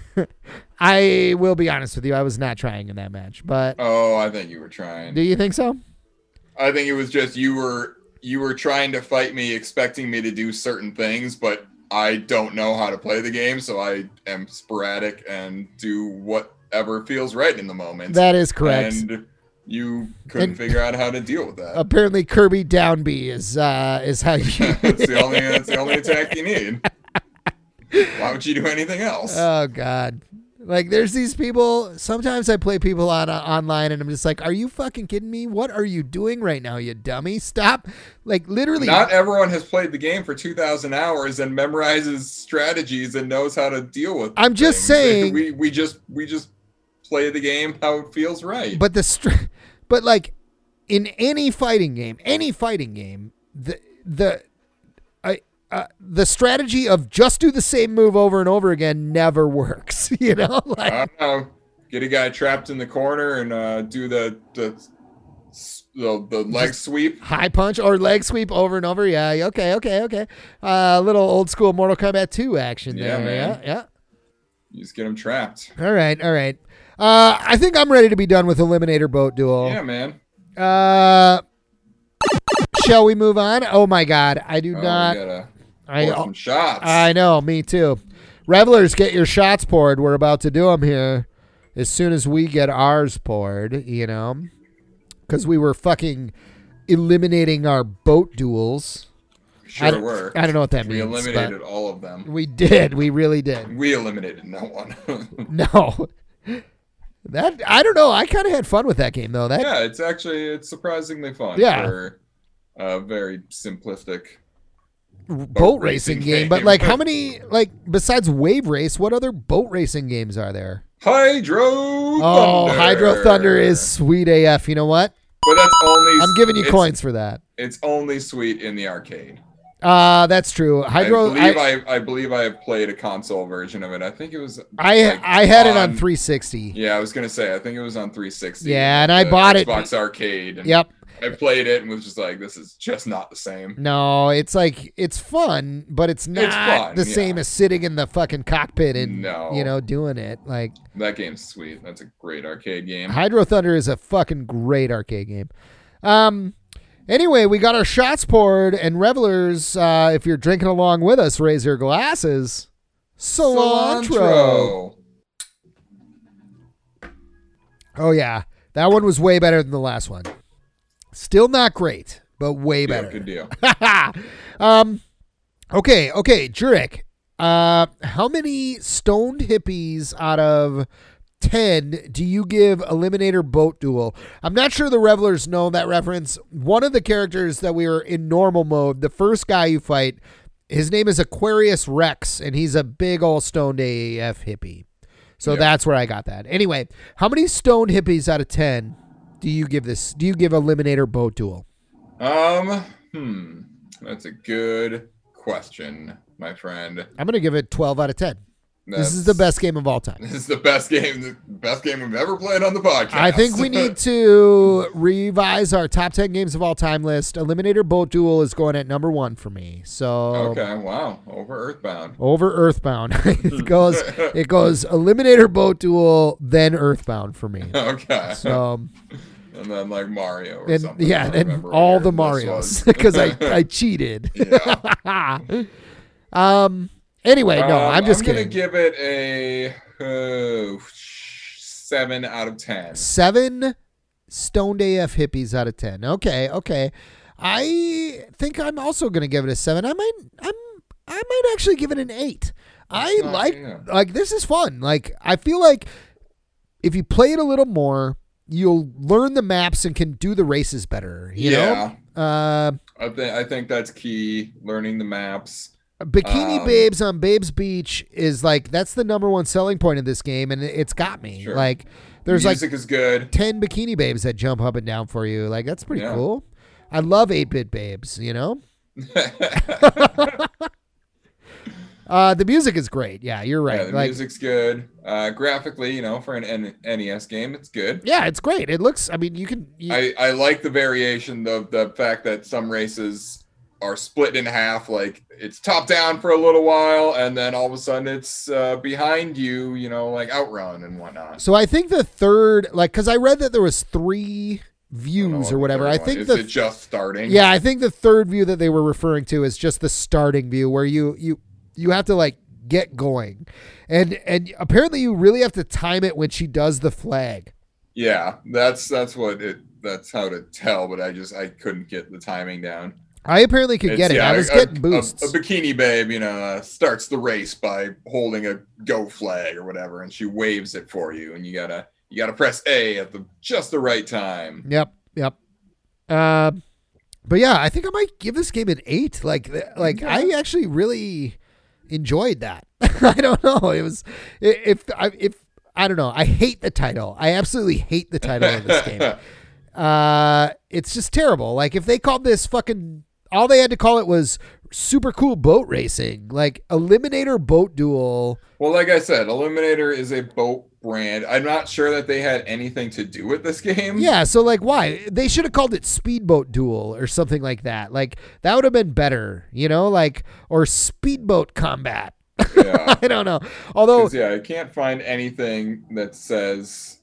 I will be honest with you. I was not trying in that match, but Oh, I think you were trying. do you think so? I think it was just you were you were trying to fight me, expecting me to do certain things, but I don't know how to play the game, so I am sporadic and do whatever feels right in the moment. That is correct. And you couldn't And- figure out how to deal with that. Apparently, Kirby down B is uh, is how you. That's the only that's the only attack you need. Why would you do anything else? Oh God! Like there's these people. Sometimes I play people on uh, online, and I'm just like, "Are you fucking kidding me? What are you doing right now, you dummy? Stop!" Like literally. Not everyone has played the game for two thousand hours and memorizes strategies and knows how to deal with. I'm just things. saying- we we just we just play the game how it feels right. But the str- but like in any fighting game, any fighting game, the the I. Uh, the strategy of just do the same move over and over again never works. You know, like I don't know. Get a guy trapped in the corner and uh, do the the the, the leg Just- sweep. high punch or leg sweep over and over. Yeah. Okay. Okay. Okay. A uh, little old school Mortal Kombat two action Yeah, there. man. Yeah. You just get him trapped. Yeah. All right. All right. Uh, I think I'm ready to be done with Eliminator Boat Duel. Yeah, man. Uh, shall we move on? Oh my God, I do Oh, not. we gotta I pour some shots. I know. Me too. Revelers, get your shots poured. We're about to do them here as soon as we get ours poured. You know, because we were fucking eliminating our boat duels. sure I don't, were. I don't know what that We means. eliminated but all of them. we did. We really did. We eliminated no one. No. That I don't know. I kind of had fun with that game though. That Yeah, it's actually it's surprisingly fun Yeah. for a very simplistic. boat, racing, racing game. game. But like, how many like besides Wave Race? What other boat racing games are there? Hydro Oh, Thunder. Hydro Thunder is sweet A F. You know what? But that's only. I'm giving you it's- coins for that. It's only sweet in the arcade. Uh that's true. Hydro. I believe I, I, I, believe I have played a console version of it. I think it was. I, like, I had it on three sixty. Yeah, I was gonna say I think it was on three sixty. Yeah, and I the bought it- Xbox Arcade. And Yep. I played it and was just like, this is just not the same. No, it's like it's fun, but it's not fun, the yeah. same as sitting in the fucking cockpit and No. you know doing it. Like That game's sweet. That's a great arcade game. Hydro Thunder is a fucking great arcade game. Um. Anyway, we got our shots poured, and revelers, uh, if you're drinking along with us, raise your glasses. Cilantro. Cilantro. Oh yeah, that one was way better than the last one. Still not great, but way Yeah, better. good deal. um, okay, okay, Jurek. Uh, how many stoned hippies out of ten do you give Eliminator Boat Duel? I'm not sure the revelers know that reference. One of the characters that we were in normal mode, the first guy you fight, his name is Aquarius Rex, and he's a big old stoned A F hippie. So Yeah. that's where I got that. Anyway, how many stoned hippies out of ten do you give this? Do you give Eliminator Boat Duel? Um, hmm. That's a good question, my friend. I'm going to give it twelve out of ten. That's, This is the best game of all time. This is the best game, the best game we've ever played on the podcast. I think we need to revise our top ten games of all time list. Eliminator Boat Duel is going at number one for me. So Okay, wow. Over Earthbound. over Earthbound. it goes it goes Eliminator Boat Duel, then Earthbound for me. Okay. So and then like Mario or and something. yeah, I don't then remember what all year the this Marios was. because I I cheated. Yeah. um. Anyway, no, Um, I'm just I'm kidding. gonna give it a uh, seven out of ten. Seven stoned A F hippies out of ten. Okay, okay. I think I'm also gonna give it a seven. I might, I'm, I might actually give it an eight. I not- like, yeah. like this is fun. Like I feel like if you play it a little more, you'll learn the maps and can do the races better. You Yeah. know, uh, I think I think that's key. Learning the maps. Bikini Um, Babes on Babes Beach is like that's the number one selling point of this game, and it- it's got me. Sure. Like there's like Music is good. ten bikini babes that jump up and down for you. Like that's pretty Yeah. cool. I love eight-bit babes, you know? Uh, the music is great. Yeah, you're right. Yeah, the like, music's good. Uh, graphically, you know, for an N- NES game, it's good. yeah, it's great. It looks, I mean, you can. You, I, I like the variation of the fact that some races are split in half. Like it's top down for a little while, and then all of a sudden it's uh, behind you. You know, like Outrun and whatnot. so I think the third, like, because I read that there was three I don't know views what or the whatever. third I one- think is the it just starting? yeah, I think the third view that they were referring to is just the starting view where you you you have to like get going, and and apparently you really have to time it when she does the flag. Yeah, that's that's what it. That's how to tell. But I just I couldn't get the timing down. I apparently could It's- get it. yeah, I was a- getting a- boosts. A, bikini babe, you know, uh, starts the race by holding a go flag or whatever, and she waves it for you, and you gotta you gotta press A at the just the right time. Yep, yep. Uh, but yeah, I think I might give this game an eight. Like, like Okay. I actually really enjoyed that. I don't know. It was if I if I don't know. I hate the title. I absolutely hate the title of this game. Uh, it's just terrible. Like if they called this fucking, all they had to call it was super cool boat racing, like Eliminator Boat Duel. Well, like I said, Eliminator is a boat brand. I'm not sure that they had anything to do with this game. Yeah, so like why? They should have called it Speedboat Duel or something like that. Like that would have been better, you know, like or Speedboat Combat. Yeah. I don't know. Although 'Cause, yeah, I can't find anything that says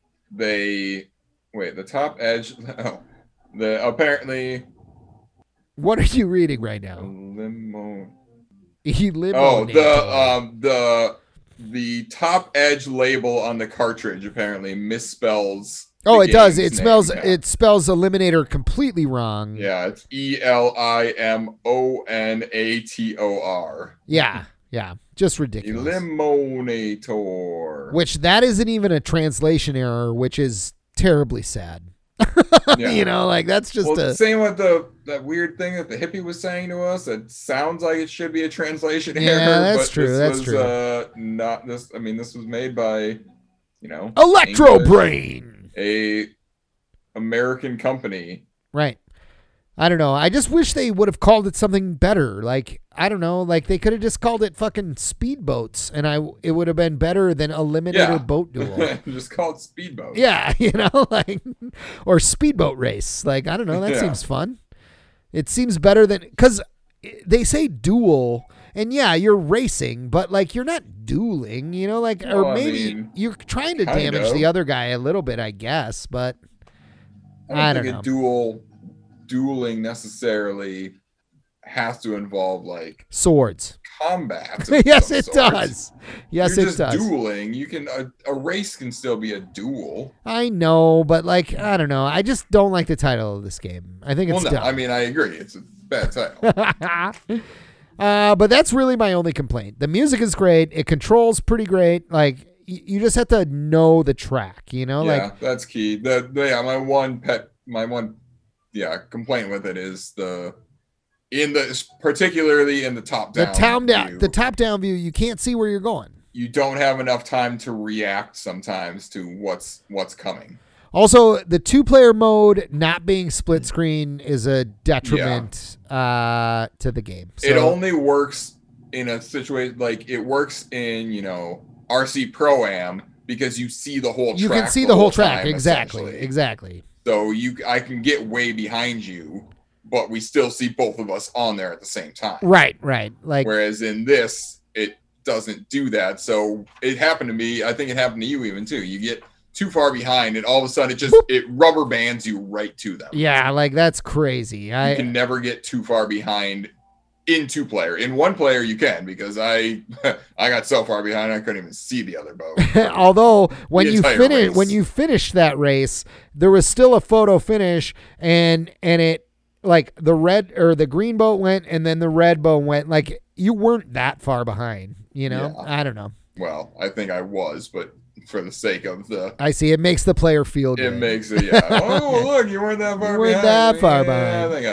they wait, the top edge oh, the apparently what are you reading right now? limo Eliminator. Oh, the um the the top edge label on the cartridge apparently misspells. Oh, the it does. game's It name, spells yeah. it spells Eliminator completely wrong. Yeah, it's E L I M O N A T O R. Yeah, yeah. Just ridiculous. Eliminator. Which that isn't even a translation error, which is terribly sad. Yeah. You know, like that's just Well, a same with the that weird thing that the hippie was saying to us. It sounds like it should be a translation Yeah, error, that's but true, this that's was true. uh not this. I mean, this was made by, you know, Electro English, Brain. a American company. Right. I don't know. I just wish they would have called it something better. Like, I don't know, like they could have just called it fucking Speedboats and I it would have been better than Eliminator Yeah. Boat Duel. Just called Speedboat. Yeah, you know, like or Speedboat Race. Like, I don't know, that Yeah. seems fun. It seems better than cuz they say duel and yeah, you're racing, but like you're not dueling, you know, like Well, or I maybe mean, you're trying to kind damage of. the other guy a little bit, I guess, but I don't, I don't think know. a duel dueling necessarily has to involve like swords. combat. of Yes, some it sort. does. Yes, You're it just does. dueling. You can a, a race can still be a duel. I know, but like I don't know. I just don't like the title of this game. I think Well, it's no, dumb. I mean I agree. It's a bad title. uh, but that's really my only complaint. The music is great. It controls pretty great. Like y- you just have to know the track. You know, yeah, like that's key. The, the yeah, my one pet, my one yeah complaint with it is the in the particularly in the top the down. town down, view, the top down view. You can't see where you're going. you don't have enough time to react sometimes to what's what's coming. Also, the two-player mode not being split screen is a detriment uh, to the game. So, It only works in a situation like it works in, you know, R C Pro-Am because you see the whole track. you can see the whole track. time, Exactly. essentially. Exactly. So you I can get way behind you, but we still see both of us on there at the same time. Right. Right. Like Whereas in this, it doesn't do that. So it happened to me. I think it happened to you even too. You get too far behind, and all of a sudden it just Boop. it rubber bands you right to them. Yeah, like that's crazy. I you can never get too far behind in two player. In one player you can, because I I got so far behind I couldn't even see the other boat. Although when you finish race. when you finished that race, there was still a photo finish, and and it like the red or the green boat went and then the red boat went. Like you weren't that far behind, you know? Yeah. I don't know. Well, I think I was, but for the sake of the I see, it makes the player feel good. It makes it yeah. Oh look, you weren't that far you weren't behind. that far yeah, behind.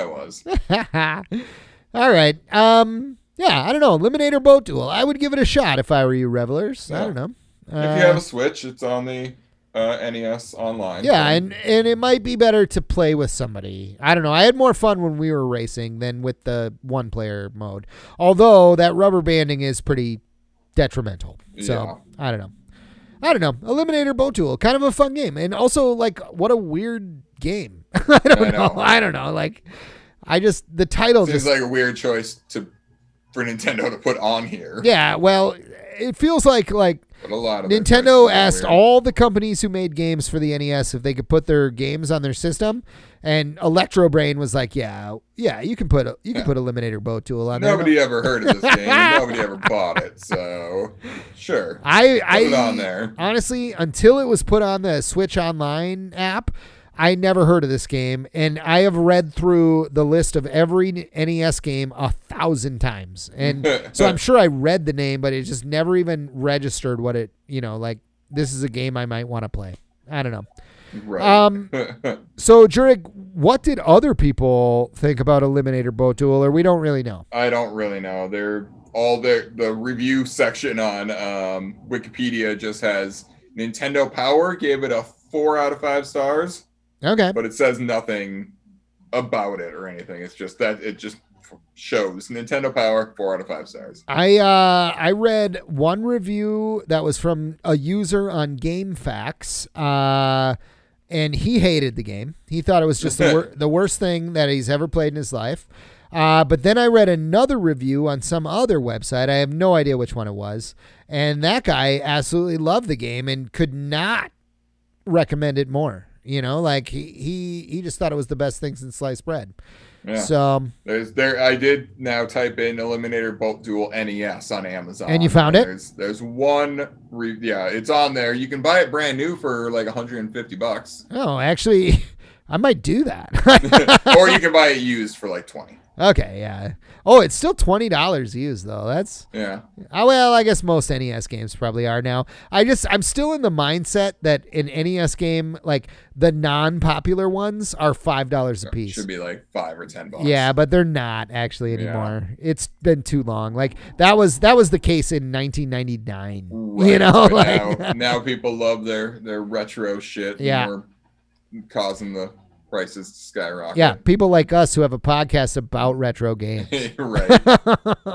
I think I was. All right. Um, yeah, I don't know. Eliminator Boat Duel. I would give it a shot if I were you, Revelers. Yeah. I don't know. If uh, you have a Switch, it's on the uh, N E S online. Yeah, so. and, and it might be better to play with somebody. I don't know. I had more fun when we were racing than with the one-player mode. Although that rubber banding is pretty detrimental. So, yeah. I don't know. I don't know. Eliminator Boat Duel. Kind of a fun game. And also, like, what a weird game. I don't I know. know. I don't know. Like... I just the title seems just like a weird choice to for Nintendo to put on here. Yeah, well, it feels like like but a lot of Nintendo asked weird. all the companies who made games for the N E S if they could put their games on their system, and Electro Brain was like, "Yeah, yeah, you can put a, you can yeah. put Eliminator Boat Duel on there." Nobody ever heard of this game. And nobody ever bought it, so sure. I put I it on there. Honestly, until it was put on the Switch Online app, I never heard of this game, and I have read through the list of every N E S game a thousand times. And so I'm sure I read the name, but it just never even registered what it, you know, like this is a game I might want to play. I don't know. Right. Um, so, Jurek, what did other people think about Eliminator Boat Duel, or we don't really know? I don't really know. They're all the, the review section on um, Wikipedia just has Nintendo Power gave it a four out of five stars. Okay. But it says nothing about it or anything. It's just that it just shows Nintendo Power, four out of five stars. I uh, I read one review that was from a user on GameFAQs, uh, and he hated the game. He thought it was just the, wor- the worst thing that he's ever played in his life. Uh, but then I read another review on some other website. I have no idea which one it was. And that guy absolutely loved the game and could not recommend it more. You know, like he, he, he just thought it was the best thing since sliced bread. Yeah. So there's there. I did now type in Eliminator Boat Duel N E S on Amazon, and you found it. There's there's one. Re, yeah, it's on there. You can buy it brand new for like one hundred fifty bucks. Oh, actually, I might do that. Or you can buy it used for like twenty. Okay, yeah. Oh, it's still twenty dollars used though. That's yeah. Oh, well, I guess most N E S games probably are now. I just I'm still in the mindset that an N E S game, like the non-popular ones, are five dollars a piece. Should be like five or ten bucks. Yeah, but they're not actually anymore. Yeah. It's been too long. Like that was that was the case in nineteen ninety-nine. Right. You know, but like now, now people love their their retro shit. Yeah, and we're causing the prices to skyrocket. Yeah, people like us who have a podcast about retro games. Right. uh,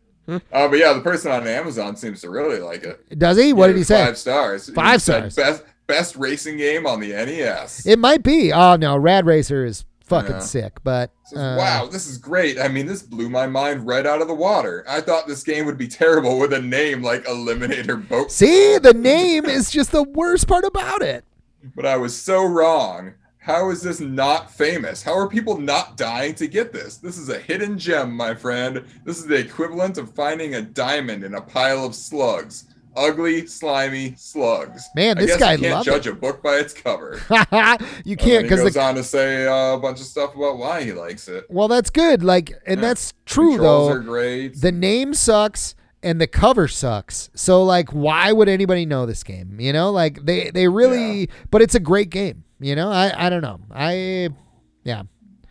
but yeah, the person on Amazon seems to really like it. Does he? What did he say? Five stars. Five he stars. Best best racing game on the N E S. It might be. Oh no, Rad Racer is fucking yeah. sick. But says, uh, wow, this is great. I mean, this blew my mind right out of the water. I thought this game would be terrible with a name like Eliminator Boat. See, the name is just the worst part about it. But I was so wrong. How is this not famous? How are people not dying to get this? This is a hidden gem, my friend. This is the equivalent of finding a diamond in a pile of slugs. Ugly, slimy slugs. Man, this I guess guy you can't loved judge it. a book by its cover. You can't, because he goes the... on to say uh, a bunch of stuff about why he likes it. Well, that's good. Like, and yeah. that's true Controls though. Are great. The name sucks. And the cover sucks. So, like, why would anybody know this game? You know, like, they, they really, yeah. but it's a great game. You know, I, I don't know. I, yeah,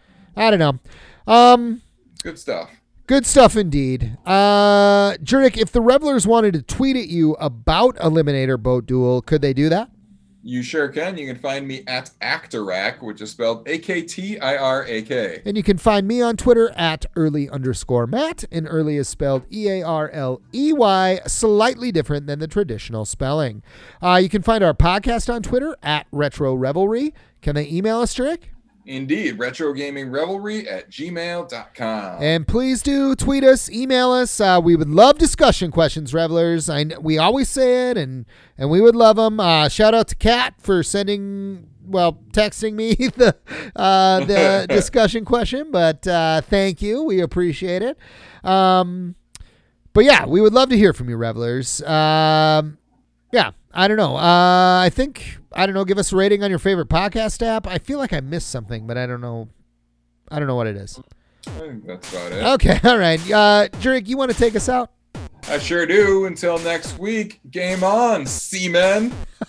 I don't know. Um, Good stuff. Good stuff indeed. Uh, Jurek, if the Revelers wanted to tweet at you about Eliminator Boat Duel, could they do that? You sure can. You can find me at Actorak, which is spelled A K T I R A K. And you can find me on Twitter at early underscore Matt, and early is spelled E A R L E Y, slightly different than the traditional spelling. Uh, you can find our podcast on Twitter at Retro Revelry. Can they email us, Jurek? Indeed, retro gaming revelry at gmail dot com. And please do tweet us, email us. Uh, we would love discussion questions, revelers. I kn- we always say it, and and we would love them. Uh, shout out to Kat for sending, well, texting me the uh, the discussion question. But uh, thank you, we appreciate it. Um, but yeah, we would love to hear from you, revelers. Um, yeah, I don't know. Uh, I think I don't know. Give us a rating on your favorite podcast app. I feel like I missed something, but I don't know. I don't know what it is. I think that's about it. Okay, all right. Uh, Jurek, you want to take us out? I sure do. Until next week, game on, seamen.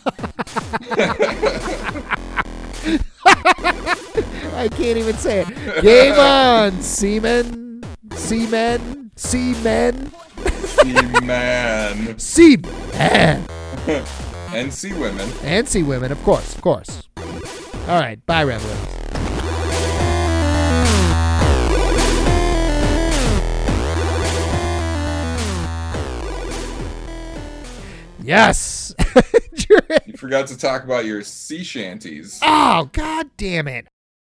I can't even say it. Game on, seamen, seamen, seamen, Seaman. seamen, And sea women. and sea women, of course, of course. All right, bye, revelers. Yes. You forgot to talk about your sea shanties. Oh, God damn it.